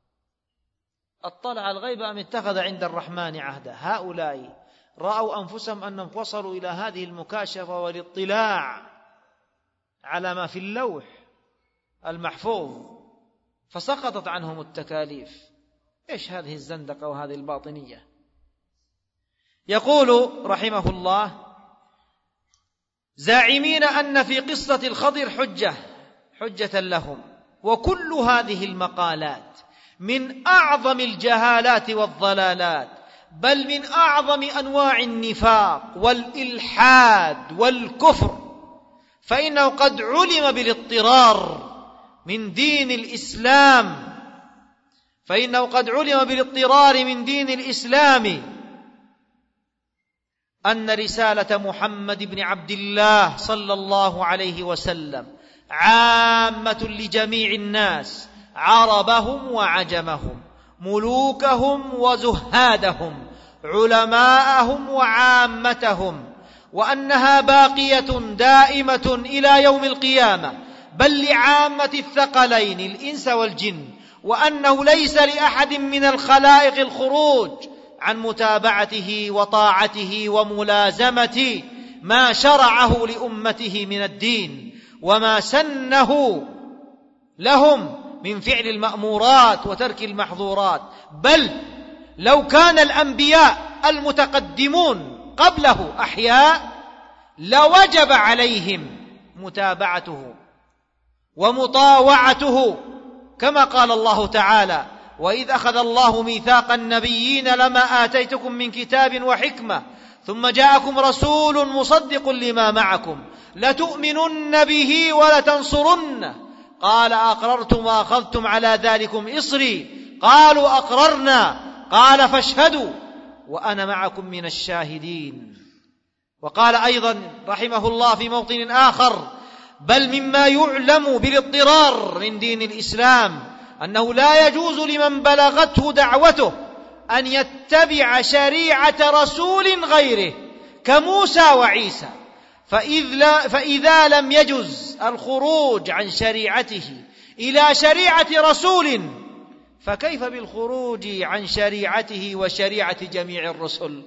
اطلع الغيب أم اتخذ عند الرحمن عهدا؟ هؤلاء رأوا أنفسهم أنهم وصلوا إلى هذه المكاشفة والاطلاع على ما في اللوح المحفوظ فسقطت عنهم التكاليف. إيش هذه الزندقة وهذه الباطنية؟ يقول رحمه الله: زاعمين أن في قصة الخضر حجة لهم. وكل هذه المقالات من أعظم الجهالات والضلالات، بل من أعظم أنواع النفاق والإلحاد والكفر، فإنه قد علم بالاضطرار من دين الإسلام أن رسالة محمد بن عبد الله صلى الله عليه وسلم عامة لجميع الناس، عربهم وعجمهم، ملوكهم وزهادهم، علماءهم وعامتهم، وأنها باقية دائمة إلى يوم القيامة، بل لعامة الثقلين الإنس والجن، وأنه ليس لأحد من الخلائق الخروج عن متابعته وطاعته وملازمة ما شرعه لأمته من الدين وما سنه لهم من فعل المأمورات وترك المحظورات. بل لو كان الأنبياء المتقدمون قبله أحياء لوجب عليهم متابعته ومطاوعته، كما قال الله تعالى: وإذ أخذ الله ميثاق النبيين لما آتيتكم من كتاب وحكمة ثم جاءكم رسول مصدق لما معكم لتؤمنن به ولتنصرنه قال أقررتم وأخذتم على ذلكم إصري قالوا أقررنا قال فاشهدوا وأنا معكم من الشاهدين. وقال أيضا رحمه الله في موطن آخر: بل مما يعلم بالاضطرار من دين الإسلام أنه لا يجوز لمن بلغته دعوته أن يتبع شريعة رسول غيره كموسى وعيسى، فإذا لم يجز الخروج عن شريعته إلى شريعة رسول فكيف بالخروج عن شريعته وشريعة جميع الرسل؟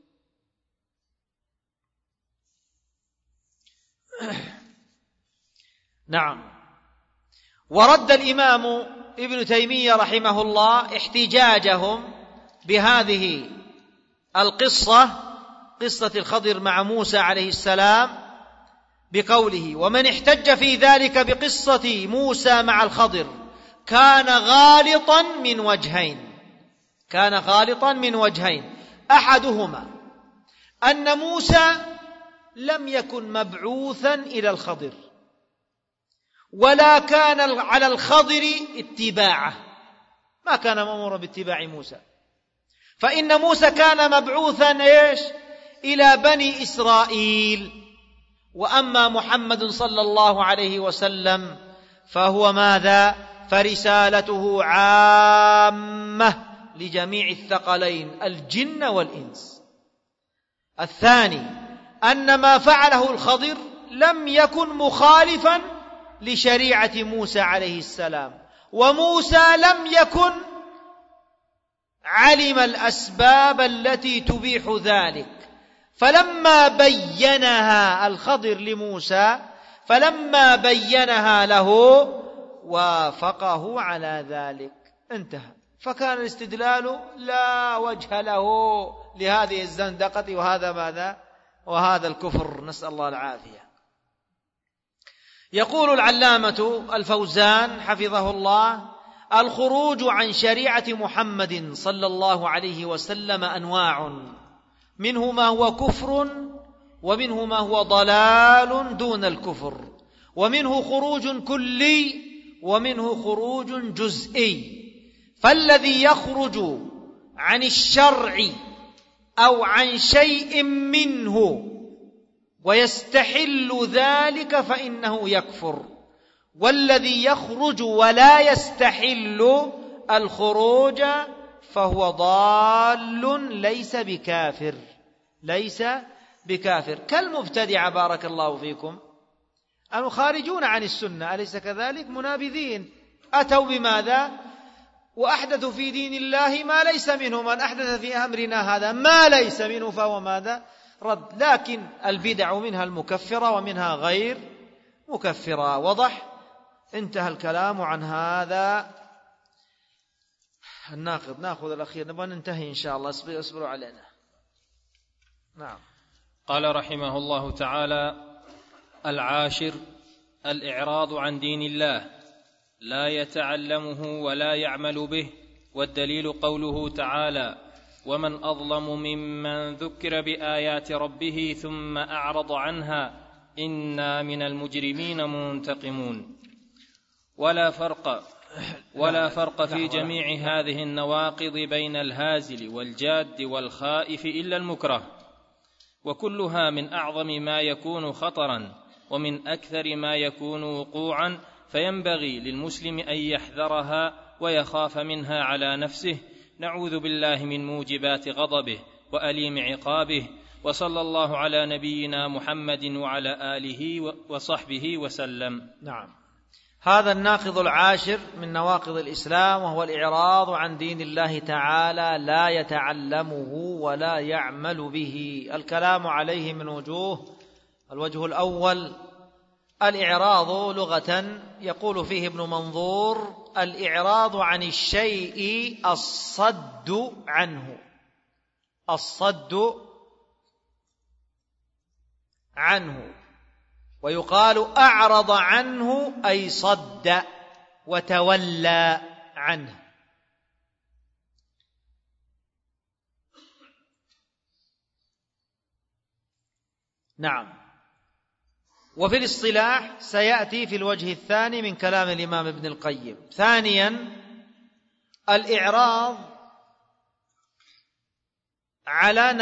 نعم. ورد الإمام ابن تيمية رحمه الله احتجاجهم بهذه القصة، قصة الخضر مع موسى عليه السلام، بقوله: ومن احتج في ذلك بقصة موسى مع الخضر كان غالطا من وجهين، أحدهما أن موسى لم يكن مبعوثا إلى الخضر ولا كان على الخضر اتباعه، ما كان مأمورا باتباع موسى، فإن موسى كان مبعوثا إلى بني إسرائيل، وأما محمد صلى الله عليه وسلم فهو ماذا؟ فرسالته عامة لجميع الثقلين الجن والإنس. الثاني أن ما فعله الخضر لم يكن مخالفا لشريعة موسى عليه السلام، وموسى لم يكن علم الأسباب التي تبيح ذلك، فلما بينها الخضر لموسى فلما بينها له وافقه على ذلك، انتهى. فكان الاستدلال لا وجه له لهذه الزندقة وهذا ماذا؟ وهذا الكفر، نسأل الله العافية. يقول العلامة الفوزان حفظه الله: الخروج عن شريعة محمد صلى الله عليه وسلم أنواع، منه ما هو كفر ومنه ما هو ضلال دون الكفر، ومنه خروج كلي ومنه خروج جزئي. فالذي يخرج عن الشرع أو عن شيء منه ويستحل ذلك فإنه يكفر، والذي يخرج ولا يستحل الخروج فهو ضال ليس بكافر كالمبتدع بارك الله فيكم، الخارجون عن السنة، أليس كذلك؟ منابذين، أتوا بماذا؟ وأحدثوا في دين الله ما ليس منه، من أحدث في أمرنا هذا ما ليس منه فهو ماذا؟ رد. لكن البدع منها المكفرة ومنها غير مكفرة. وضح؟ انتهى الكلام عن هذا الناقض. نأخذ الأخير، نبغى ننتهي إن شاء الله، اصبروا علينا. نعم. قال رحمه الله تعالى: العاشر الإعراض عن دين الله، لا يتعلمه ولا يعمل به، والدليل قوله تعالى: ومن أظلم ممن ذكر بآيات ربه ثم أعرض عنها إنا من المجرمين منتقمون. ولا فرق في جميع هذه النواقض بين الهازل والجاد والخائف إلا المكره، وكلها من أعظم ما يكون خطرا ومن أكثر ما يكون وقوعا، فينبغي للمسلم أن يحذرها ويخاف منها على نفسه. نعوذ بالله من موجبات غضبه وأليم عقابه. وصلى الله على نبينا محمد وعلى آله وصحبه وسلم. نعم. هذا الناقض العاشر من نواقض الإسلام، وهو الإعراض عن دين الله تعالى، لا يتعلمه ولا يعمل به. الكلام عليه من وجوه. الوجه الأول: الإعراض لغة يقول فيه ابن منظور: الإعراض عن الشيء الصد عنه، الصد عنه. ويقال أعرض عنه أي صد وتولى عنه. نعم. وفي الاصطلاح سيأتي في الوجه الثاني من كلام الإمام ابن القيم. ثانيا، الإعراض على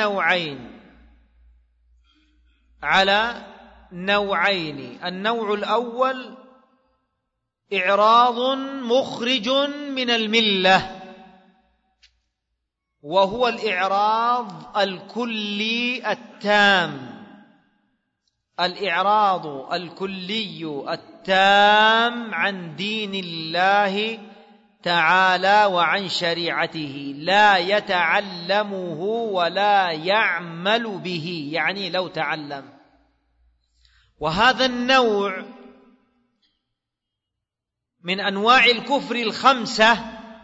نوعين. النوع الأول إعراض مخرج من الملة، وهو الإعراض الكلي التام. الإعراض الكلي التام عن دين الله تعالى وعن شريعته، لا يتعلمه ولا يعمل به، يعني لو تعلم. وهذا النوع من أنواع الكفر الخمسة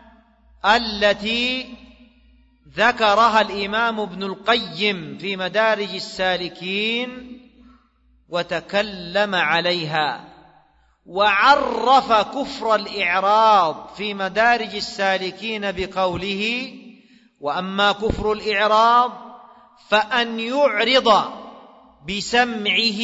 التي ذكرها الإمام ابن القيم في مدارج السالكين وتكلم عليها، وعرف كفر الإعراض في مدارج السالكين بقوله: وأما كفر الإعراض فأن يعرض بسمعه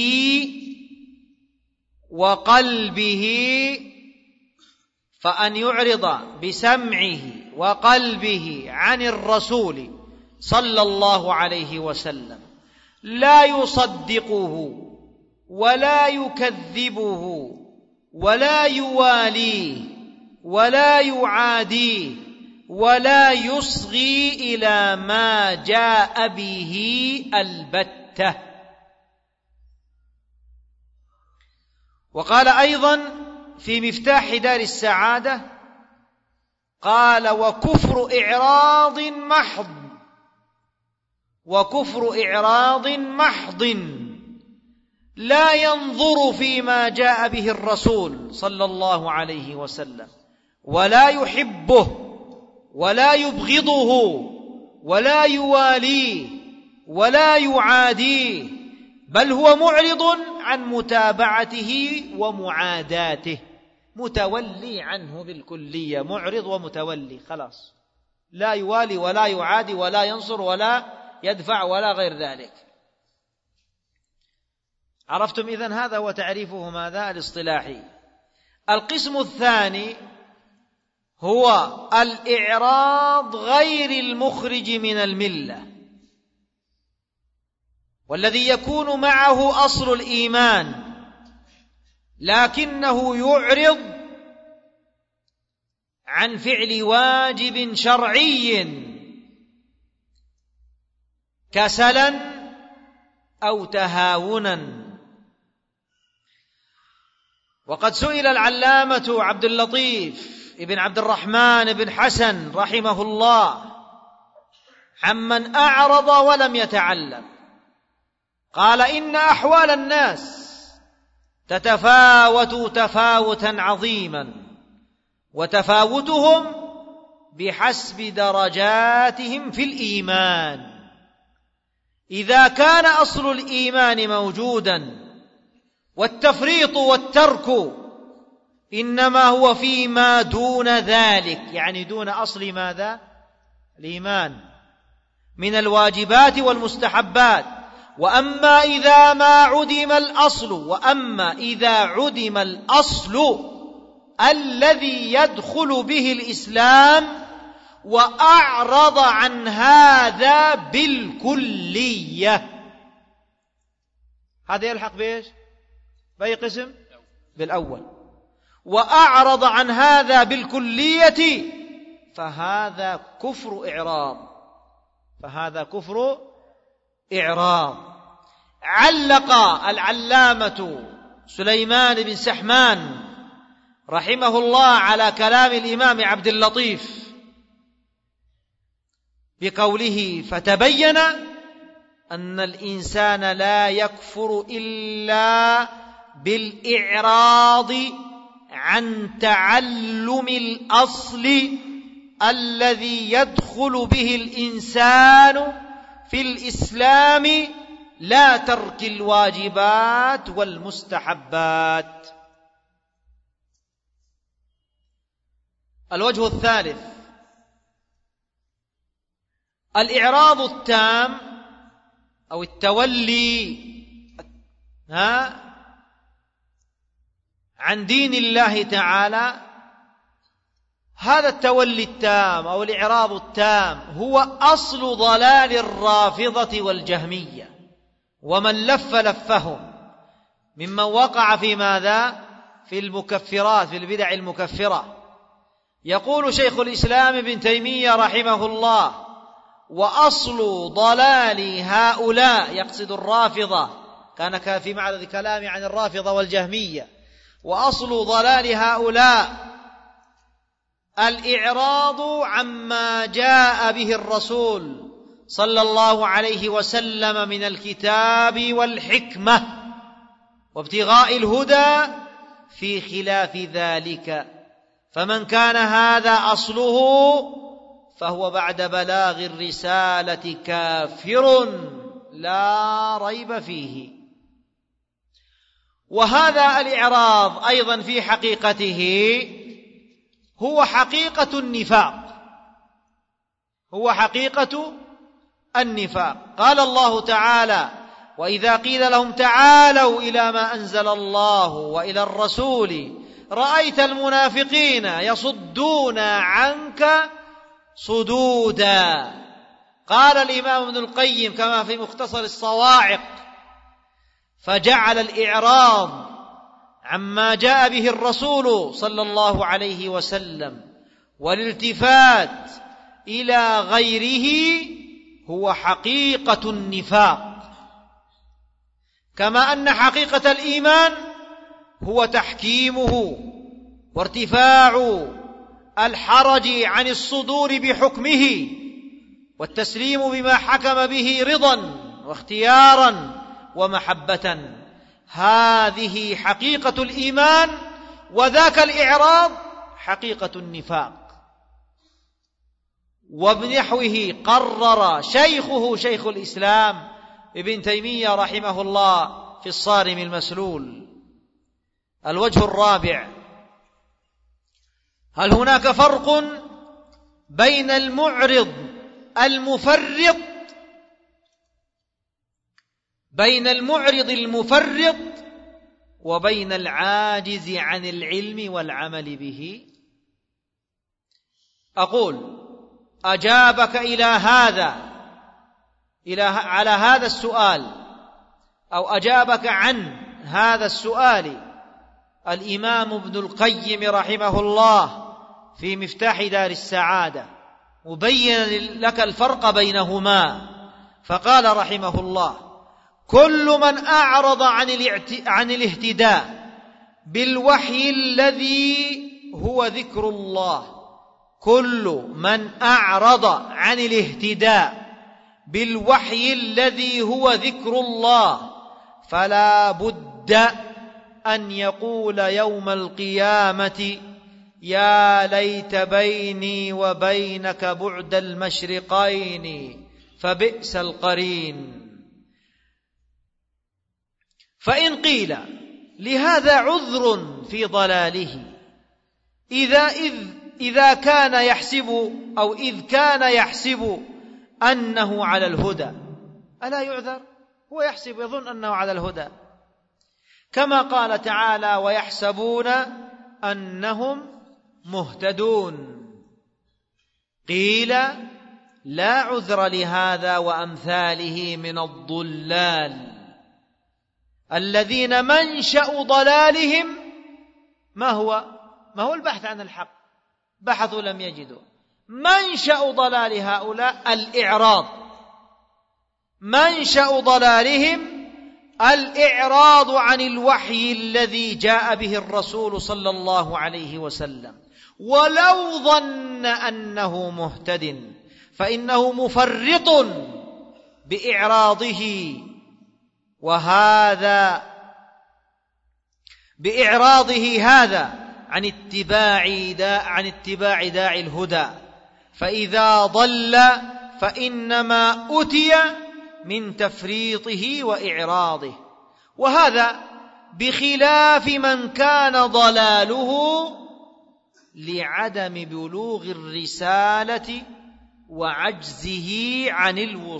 وقلبه عن الرسول صلى الله عليه وسلم، لا يصدقه ولا يكذبه ولا يواليه ولا يعاديه ولا يصغي إلى ما جاء به البتة. وقال أيضا في مفتاح دار السعادة، قال: وكفر إعراض محض لا ينظر فيما جاء به الرسول صلى الله عليه وسلم، ولا يحبه ولا يبغضه ولا يواليه ولا يعاديه، بل هو معرض عن متابعته ومعاداته، متولي عنه بالكلية، معرض ومتولي، خلاص، لا يوالي ولا يعادي ولا ينصر ولا يدفع ولا غير ذلك. عرفتم إذن؟ هذا هو تعريفه ماذا؟ الاصطلاحي. القسم الثاني هو الإعراض غير المخرج من الملة، والذي يكون معه أصل الإيمان لكنه يعرض عن فعل واجب شرعي كسلا أو تهاونا. وقد سئل العلامة عبد اللطيف ابن عبد الرحمن بن حسن رحمه الله عمن أعرض ولم يتعلم، قال: إن أحوال الناس تتفاوت تفاوتا عظيما، وتفاوتهم بحسب درجاتهم في الإيمان. إذا كان أصل الإيمان موجودا والتفريط والترك إنما هو فيما دون ذلك، يعني دون أصل ماذا؟ الإيمان، من الواجبات والمستحبات. وأما إذا عدم الأصل الذي يدخل به الإسلام وأعرض عن هذا بالكلية، هذا يلحق بإيش؟ بأي قسم؟ بالأول. وأعرض عن هذا بالكلية فهذا كفر إعراض. علق العلامة سليمان بن سحمان رحمه الله على كلام الإمام عبد اللطيف بقوله: فتبين أن الإنسان لا يكفر إلا بالإعراض عن تعلم الأصل الذي يدخل به الإنسان في الإسلام لا ترك الواجبات والمستحبات. الوجه الثالث الإعراض التام أو التولي عن دين الله تعالى. هذا التولي التام أو الإعراض التام هو أصل ضلال الرافضة والجهمية ومن لفهم ممن وقع في ماذا؟ في المكفرات، في البدع المكفرة. يقول شيخ الإسلام ابن تيمية رحمه الله: وأصل ضلال هؤلاء، يقصد الرافضة، كان في معرض كلام عن الرافضة والجهمية، وأصل ضلال هؤلاء الإعراض عما جاء به الرسول صلى الله عليه وسلم من الكتاب والحكمة وابتغاء الهدى في خلاف ذلك. فمن كان هذا أصله فهو بعد بلاغ الرسالة كافر لا ريب فيه. وهذا الإعراض أيضا في حقيقته هو حقيقة النفاق، هو حقيقة النفاق. قال الله تعالى: وإذا قيل لهم تعالوا إلى ما أنزل الله وإلى الرسول رأيت المنافقين يصدون عنك صدودا. قال الإمام ابن القيم كما في مختصر الصواعق: فجعل الإعراض عما جاء به الرسول صلى الله عليه وسلم والالتفات إلى غيره هو حقيقة النفاق، كما أن حقيقة الإيمان هو تحكيمه وارتفاع الحرج عن الصدور بحكمه والتسليم بما حكم به رضا واختيارا ومحبة. هذه حقيقة الإيمان، وذاك الإعراض حقيقة النفاق. وبنحوه قرر شيخه شيخ الإسلام ابن تيمية رحمه الله في الصارم المسلول. الوجه الرابع: هل هناك فرق بين المعرض المفرط وبين العاجز عن العلم والعمل به؟ أقول: أجابك على هذا السؤال، أو أجابك عن هذا السؤال الإمام ابن القيم رحمه الله في مفتاح دار السعادة، مبينا لك الفرق بينهما. فقال رحمه الله: كل من أعرض عن الاهتداء بالوحي الذي هو ذكر الله، كل من أعرض عن الاهتداء بالوحي الذي هو ذكر الله فلا بد أن يقول يوم القيامة: يا ليت بيني وبينك بعد المشرقين فبئس القرين. فإن قيل لهذا عذر في ضلاله إذ كان يحسب أنه على الهدى، ألا يعذر؟ هو يحسب يظن أنه على الهدى، كما قال تعالى: ويحسبون أنهم مهتدون. قيل: لا عذر لهذا وأمثاله من الضلال الذين منشأ ضلالهم ما هو البحث عن الحق، بحثوا لم يجدوا. منشأ ضلال هؤلاء الإعراض، منشأ ضلالهم الإعراض عن الوحي الذي جاء به الرسول صلى الله عليه وسلم، ولو ظن أنه مهتد فإنه مفرط بإعراضه، وهذا بإعراضه هذا عن اتباع داعي الهدى. فإذا ضل فإنما أتي من تفريطه وإعراضه، وهذا بخلاف من كان ضلاله لعدم بلوغ الرسالة وعجزه عن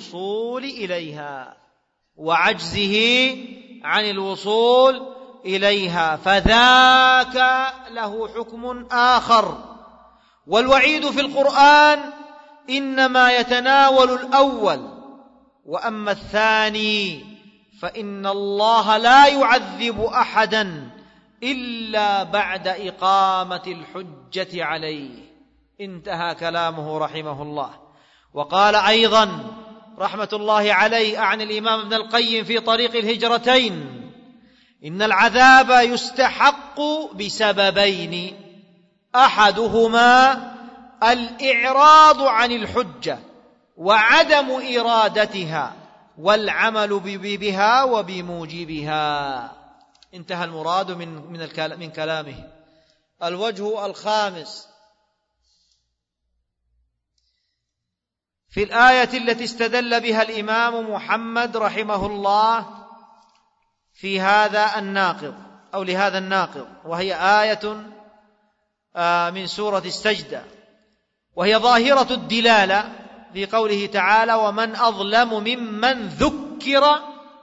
الوصول إليها فذاك له حكم آخر. والوعيد في القرآن إنما يتناول الأول، وأما الثاني فإن الله لا يعذب أحدا إلا بعد إقامة الحجة عليه. انتهى كلامه رحمه الله. وقال أيضا رحمة الله عليه عن الإمام ابن القيم في طريق الهجرتين: إن العذاب يستحق بسببين، أحدهما الإعراض عن الحجة وعدم إرادتها والعمل بها وبموجبها. انتهى المراد من كلامه. الوجه الخامس في الآية التي استدل بها الإمام محمد رحمه الله في هذا الناقض أو لهذا الناقض، وهي آية من سورة السجدة، وهي ظاهرة الدلالة في قوله تعالى: ومن أظلم ممن ذكر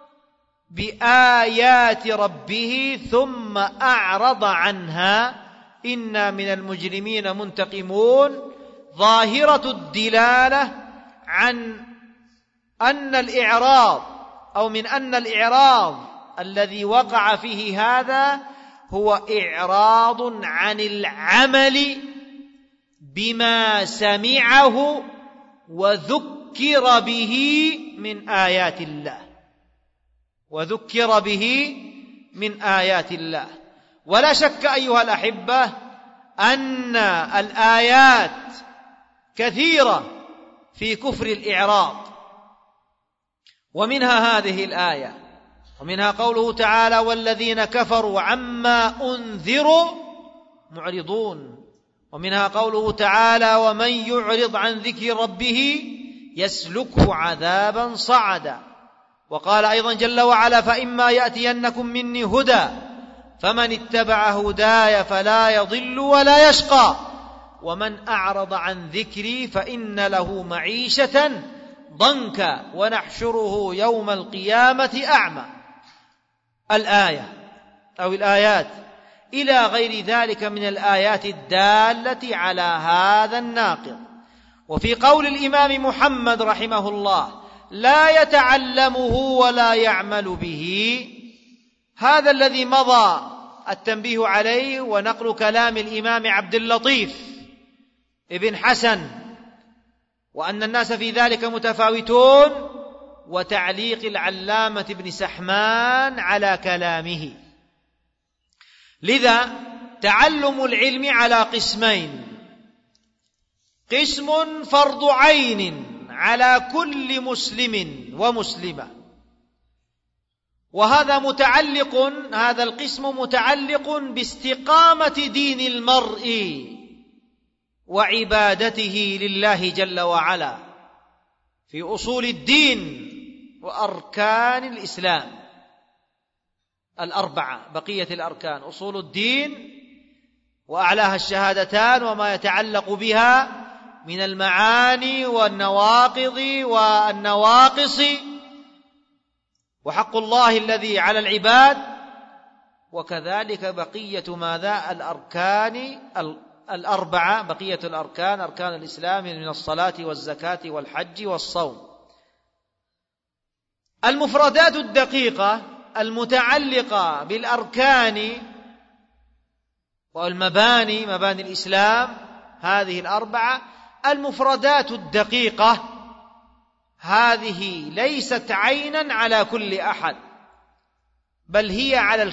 بآيات ربه ثم أعرض عنها إنا من المجرمين منتقمون. ظاهرة الدلالة عن أن الإعراض أو من أن الإعراض الذي وقع فيه هذا هو إعراض عن العمل بما سمعه وذكر به من آيات الله. ولا شك أيها الأحبة أن الآيات كثيرة في كفر الإعراض، ومنها هذه الآية، ومنها قوله تعالى: والذين كفروا عما أنذروا معرضون، ومنها قوله تعالى: ومن يعرض عن ذكر ربه يسلكه عذابا صعدا. وقال أيضا جل وعلا: فإما يأتينكم مني هدى فمن اتبع هداي فلا يضل ولا يشقى ومن أعرض عن ذكري فإن له معيشة ضنكا ونحشره يوم القيامة أعمى. الآية أو الآيات إلى غير ذلك من الآيات الدالة على هذا الناقض. وفي قول الإمام محمد رحمه الله: لا يتعلمه ولا يعمل به، هذا الذي مضى التنبيه عليه ونقل كلام الإمام عبد اللطيف ابن حسن، وأن الناس في ذلك متفاوتون، وتعليق العلامة ابن سحمان على كلامه. لذا تعلم العلم على قسمين: قسم فرض عين على كل مسلم ومسلمة، هذا القسم متعلق باستقامة دين المرء وعبادته لله جل وعلا في أصول الدين وأركان الإسلام الأربعة، بقية الأركان: أصول الدين وأعلاها الشهادتان وما يتعلق بها من المعاني والنواقض والنواقص، وحق الله الذي على العباد، وكذلك بقية الأركان الأربعة، بقية الأركان، أركان الإسلام من الصلاة والزكاة والحج والصوم. المفردات الدقيقة المتعلقة بالأركان والمباني، مباني الإسلام هذه الأربعة، المفردات الدقيقة هذه ليست عينا على كل أحد، بل هي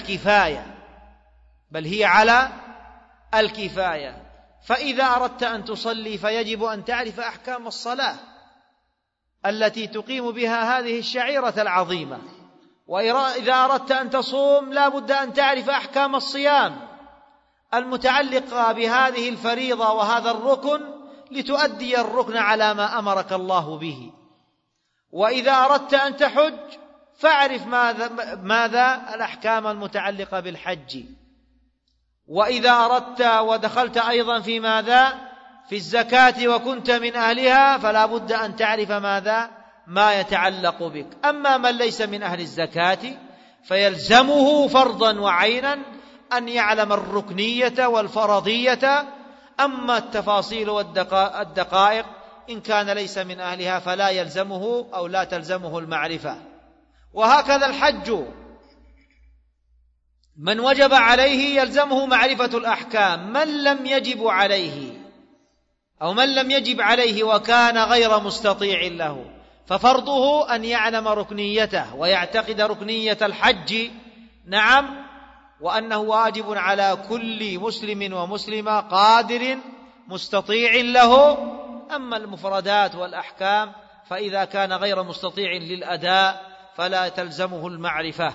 على الكفاية. فإذا أردت أن تصلي فيجب أن تعرف أحكام الصلاة التي تقيم بها هذه الشعيرة العظيمة، وإذا أردت أن تصوم لا بد أن تعرف أحكام الصيام المتعلقة بهذه الفريضة وهذا الركن لتؤدي الركن على ما أمرك الله به. وإذا أردت أن تحج فاعرف ماذا الأحكام المتعلقة بالحج. وإذا أردت ودخلت أيضا في ماذا في الزكاة وكنت من أهلها فلا بد أن تعرف ماذا ما يتعلق بك. أما من ليس من أهل الزكاة فيلزمه فرضا وعينا أن يعلم الركنية والفرضية. أما التفاصيل والدقائق إن كان ليس من أهلها فلا يلزمه أو لا تلزمه المعرفة. وهكذا الحج، من وجب عليه يلزمه معرفة الأحكام. من لم يجب عليه أو من لم يجب عليه وكان غير مستطيع له ففرضه أن يعلم ركنيته ويعتقد ركنية الحج، نعم، وأنه واجب على كل مسلم ومسلمة قادر مستطيع له. أما المفردات والأحكام فإذا كان غير مستطيع للأداء فلا تلزمه المعرفة.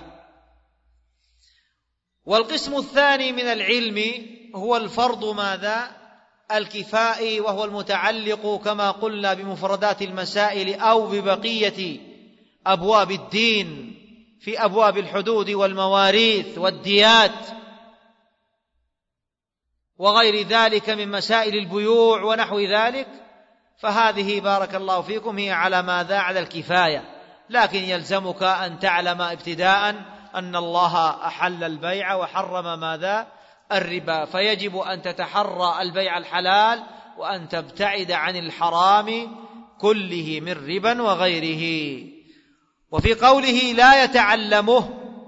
والقسم الثاني من العلم هو الفرض ماذا الكفائي، وهو المتعلق كما قلنا بمفردات المسائل أو ببقية أبواب الدين في أبواب الحدود والمواريث والديات وغير ذلك من مسائل البيوع ونحو ذلك. فهذه بارك الله فيكم هي على ماذا على الكفاية، لكن يلزمك أن تعلم ابتداء أن الله أحل البيع وحرم ماذا الربا، فيجب أن تتحرى البيع الحلال وأن تبتعد عن الحرام كله من ربا وغيره. وفي قوله لا يتعلمه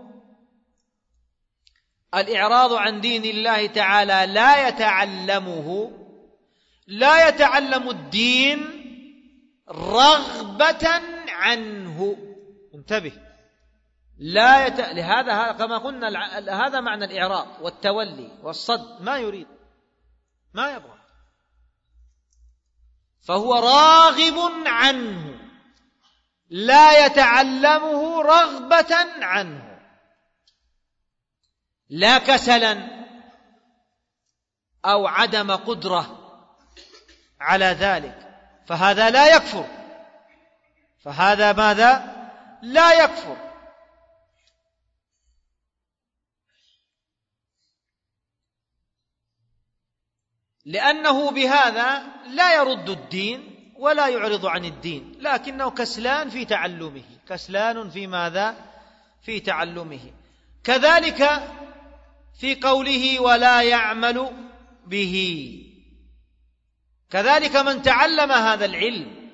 الإعراض عن دين الله تعالى، لا يتعلمه، لا يتعلم الدين رغبة عنه. انتبه، لهذا كما قلنا هذا معنى الإعراض والتولي والصد، ما يريد ما يبغى، فهو راغب عنه، لا يتعلمه رغبة عنه، لا كسلا أو عدم قدرة على ذلك، فهذا لا يكفر، فهذا ماذا لا يكفر. لأنه بهذا لا يرد الدين ولا يعرض عن الدين، لكنه كسلان في تعلمه، كسلان في ماذا في تعلمه. كذلك في قوله ولا يعمل به، كذلك من تعلم هذا العلم،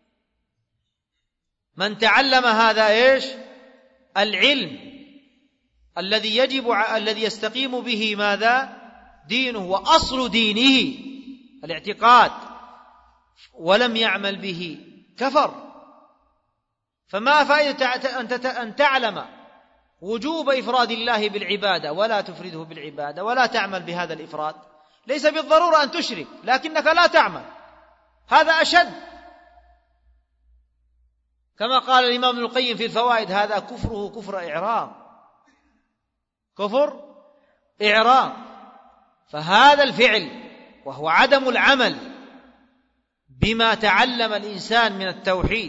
من تعلم هذا ايش العلم الذي يجب الذي يستقيم به ماذا دينه وأصل دينه الاعتقاد، ولم يعمل به كفر. فما فائدة أن تعلم وجوب إفراد الله بالعبادة ولا تفرده بالعبادة ولا تعمل بهذا الإفراد؟ ليس بالضرورة أن تشرك لكنك لا تعمل، هذا أشد. كما قال الإمام ابن القيم في الفوائد هذا كفره كفر إعراض، كفر إعراض. فهذا الفعل وهو عدم العمل بما تعلم الإنسان من التوحيد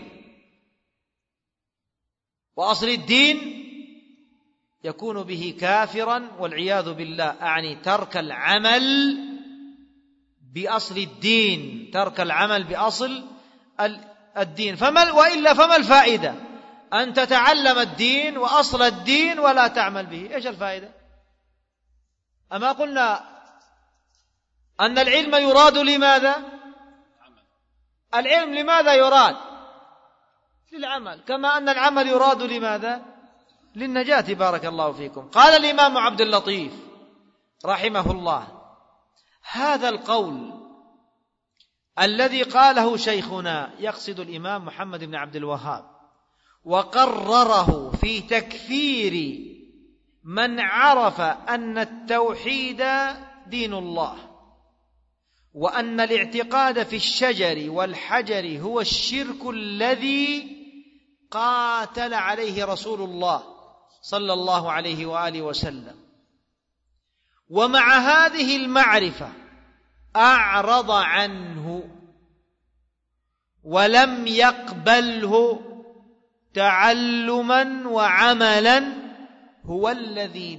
وأصل الدين يكون به كافرا والعياذ بالله، أعني ترك العمل بأصل الدين، ترك العمل بأصل الدين. وإلا فما الفائدة أن تتعلم الدين وأصل الدين ولا تعمل به؟ إيش الفائدة؟ أما قلنا أن العلم يراد لماذا؟ العلم لماذا يراد؟ للعمل، كما أن العمل يراد لماذا؟ للنجاة. بارك الله فيكم. قال الإمام عبد اللطيف رحمه الله هذا القول الذي قاله شيخنا، يقصد الإمام محمد بن عبد الوهاب، وقرره في تكفير من عرف أن التوحيد دين الله، وأن الاعتقاد في الشجر والحجر هو الشرك الذي قاتل عليه رسول الله صلى الله عليه وآله وسلم. ومع هذه المعرفة أعرض عنه ولم يقبله تعلما وعملا هو الذي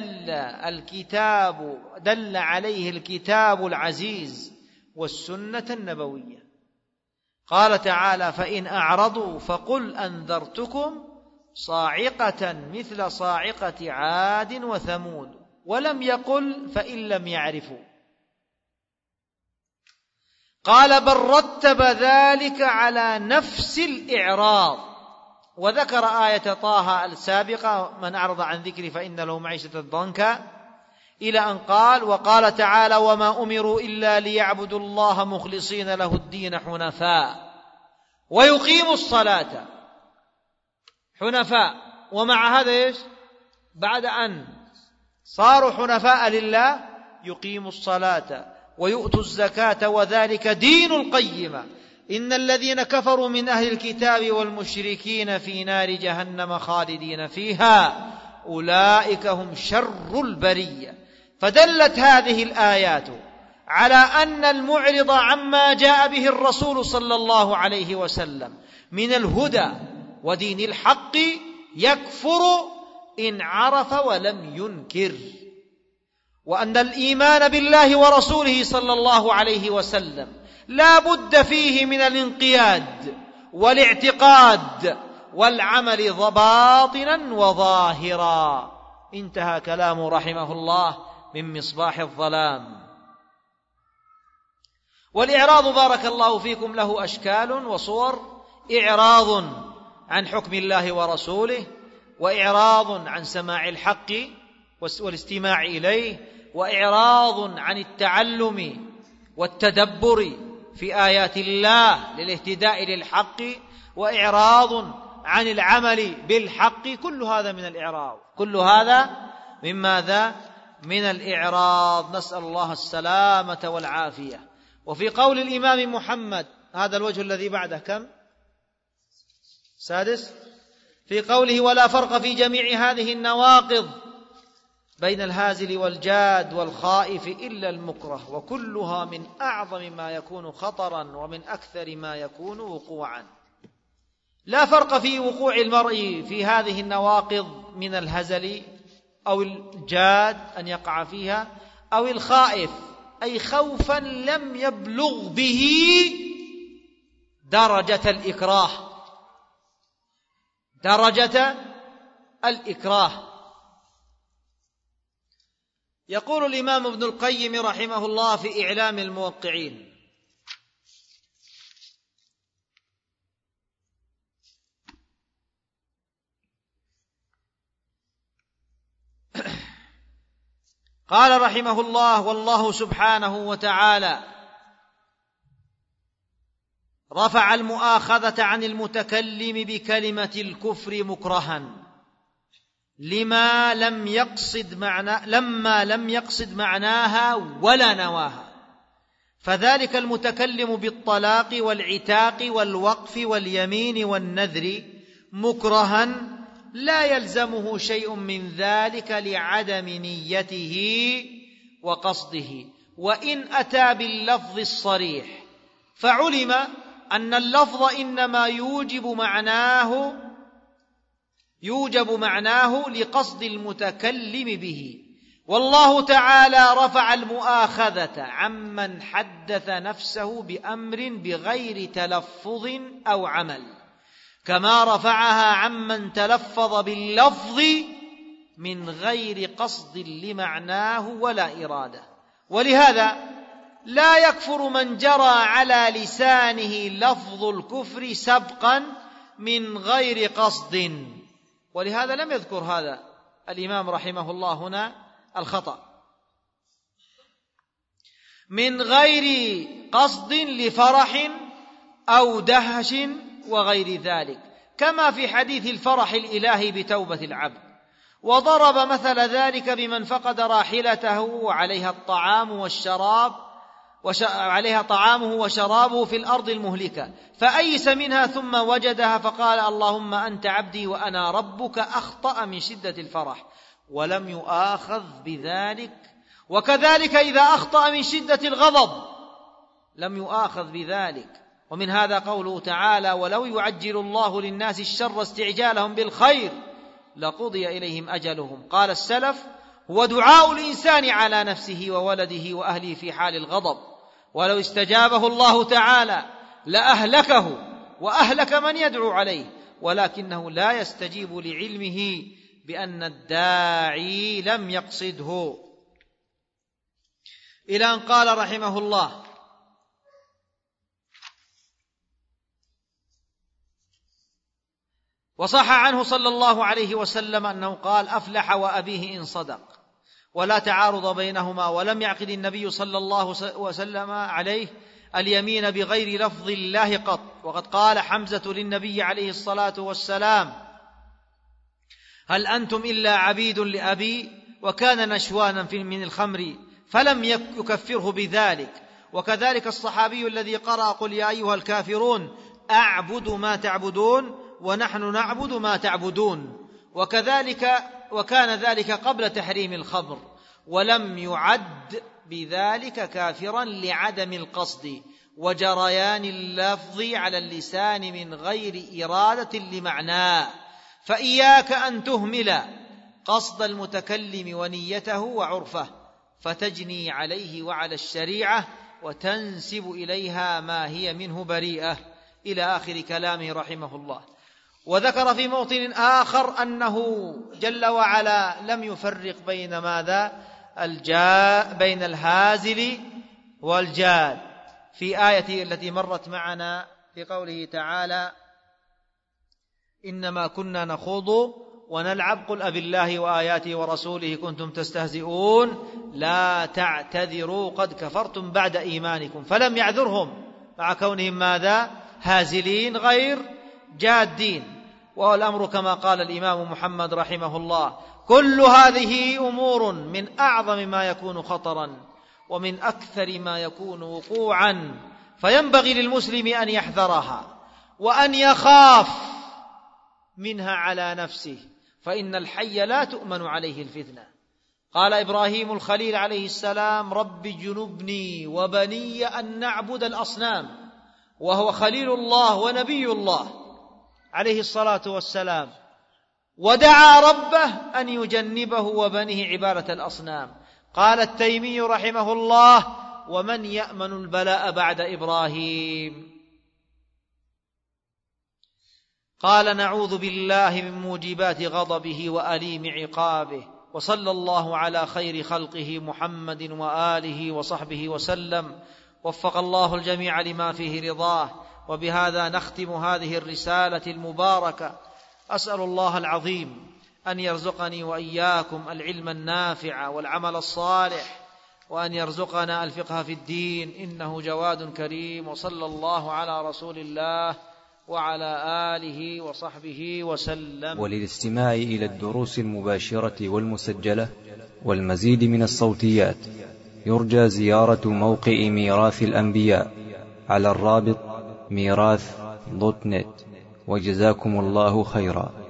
دل عليه الكتاب العزيز والسنة النبوية. قال تعالى: فإن أعرضوا فقل أنذرتكم صاعقة مثل صاعقة عاد وثمود، ولم يقل فإن لم يعرفوا. قال: بل رتب ذلك على نفس الإعراض، وذكر آية طه السابقة: من أعرض عن ذكري فإن له معيشة ضنكا، إلى أن قال: وقال تعالى: وما أمروا إلا ليعبدوا الله مخلصين له الدين حنفاء ويقيموا الصلاة حنفاء. ومع هذا إيش؟ بعد أن صاروا حنفاء لله يقيموا الصلاة ويؤتوا الزكاة وذلك دين القيمة. إن الذين كفروا من أهل الكتاب والمشركين في نار جهنم خالدين فيها أولئك هم شر البرية. فدلت هذه الآيات على أن المعرض عما جاء به الرسول صلى الله عليه وسلم من الهدى ودين الحق يكفر إن عرف ولم ينكر، وأن الإيمان بالله ورسوله صلى الله عليه وسلم لا بد فيه من الانقياد والاعتقاد والعمل باطنا وظاهرا. انتهى كلامه رحمه الله من مصباح الظلام. والإعراض بارك الله فيكم له أشكال وصور: إعراض عن حكم الله ورسوله، وإعراض عن سماع الحق والاستماع إليه، وإعراض عن التعلم والتدبر في آيات الله للاهتداء للحق، وإعراض عن العمل بالحق. كل هذا من الإعراض، كل هذا من ماذا؟ من الإعراض. نسأل الله السلامة والعافية. وفي قول الإمام محمد، هذا الوجه الذي بعده كم؟ سادس، في قوله: ولا فرق في جميع هذه النواقض بين الهازل والجاد والخائف إلا المكره، وكلها من أعظم ما يكون خطرا ومن أكثر ما يكون وقوعا. لا فرق في وقوع المرء في هذه النواقض من الهزل أو الجاد أن يقع فيها، أو الخائف أي خوفا لم يبلغ به درجة الإكراه، درجة الإكراه. يقول الإمام ابن القيم رحمه الله في إعلام الموقعين: قال رحمه الله: والله سبحانه وتعالى رفع المؤاخذة عن المتكلم بكلمة الكفر مكرها لما لم يقصد معناها ولا نواها، فذلك المتكلم بالطلاق والعتاق والوقف واليمين والنذر مكرها لا يلزمه شيء من ذلك لعدم نيته وقصده، وإن أتى باللفظ الصريح فعلم أن اللفظ إنما يوجب معناه لقصد المتكلم به. والله تعالى رفع المؤاخذة عمن حدث نفسه بأمر بغير تلفظ أو عمل، كما رفعها عمن تلفظ باللفظ من غير قصد لمعناه ولا إرادة. ولهذا لا يكفر من جرى على لسانه لفظ الكفر سبقا من غير قصد. ولهذا لم يذكر هذا الإمام رحمه الله هنا الخطأ، من غير قصد لفرح أو دهش وغير ذلك، كما في حديث الفرح الإلهي بتوبة العبد. وضرب مثل ذلك بمن فقد راحلته وعليها طعامه وشرابه في الأرض المهلكة، فأيس منها ثم وجدها فقال: اللهم أنت عبدي وأنا ربك، أخطأ من شدة الفرح ولم يؤاخذ بذلك. وكذلك إذا أخطأ من شدة الغضب لم يؤاخذ بذلك ومن هذا قوله تعالى: ولو يعجل الله للناس الشر استعجالهم بالخير لقضي إليهم أجلهم. قال السلف: هو دعاء الإنسان على نفسه وولده وأهله في حال الغضب، ولو استجابه الله تعالى لأهلكه وأهلك من يدعو عليه، ولكنه لا يستجيب لعلمه بأن الداعي لم يقصده. إلى أن قال رحمه الله: وصح عنه صلى الله عليه وسلم أنه قال: أفلح وأبيه إن صدق، ولا تعارض بينهما، ولم يعقد النبي صلى الله وسلم عليه اليمين بغير لفظ الله قط. وقد قال حمزة للنبي عليه الصلاة والسلام: هل أنتم إلا عبيد لأبي؟ وكان نشوانا من الخمر فلم يكفره بذلك. وكذلك الصحابي الذي قرأ: قل يا أيها الكافرون أعبد ما تعبدون ونحن نعبد ما تعبدون. وكان ذلك قبل تحريم الخمر، ولم يعد بذلك كافرا لعدم القصد وجريان اللفظ على اللسان من غير إرادة لمعناه. فإياك أن تهمل قصد المتكلم ونيته وعرفه، فتجني عليه وعلى الشريعة وتنسب إليها ما هي منه بريئة، إلى آخر كلامه رحمه الله. وذكر في موطن آخر أنه جل وعلا لم يفرق بين ماذا؟ بين الهازل والجاد، في آية التي مرت معنا في قوله تعالى: إنما كنا نخوض ونلعب قل أبالله وآياته ورسوله كنتم تستهزئون لا تعتذروا قد كفرتم بعد إيمانكم. فلم يعذرهم مع كونهم ماذا؟ هازلين غير جادين. والأمر كما قال الإمام محمد رحمه الله: كل هذه أمور من أعظم ما يكون خطرا ومن أكثر ما يكون وقوعا، فينبغي للمسلم أن يحذرها وأن يخاف منها على نفسه، فإن الحي لا تؤمن عليه الفتنة. قال إبراهيم الخليل عليه السلام: رب جنبني وبني أن نعبد الأصنام، وهو خليل الله ونبي الله عليه الصلاة والسلام، ودعا ربه أن يجنبه وبنيه عبادة الأصنام. قال التيمي رحمه الله: ومن يأمن البلاء بعد إبراهيم؟ قال: نعوذ بالله من موجبات غضبه وأليم عقابه. وصلى الله على خير خلقه محمد وآله وصحبه وسلم. وفق الله الجميع لما فيه رضاه. وبهذا نختم هذه الرسالة المباركة. أسأل الله العظيم أن يرزقني وإياكم العلم النافع والعمل الصالح، وأن يرزقنا الفقه في الدين، إنه جواد كريم. وصلى الله على رسول الله وعلى آله وصحبه وسلم. وللاستماع إلى الدروس المباشرة والمسجلة والمزيد من الصوتيات يرجى زيارة موقع ميراث الأنبياء على الرابط ميراث.net. وجزاكم الله خيرا.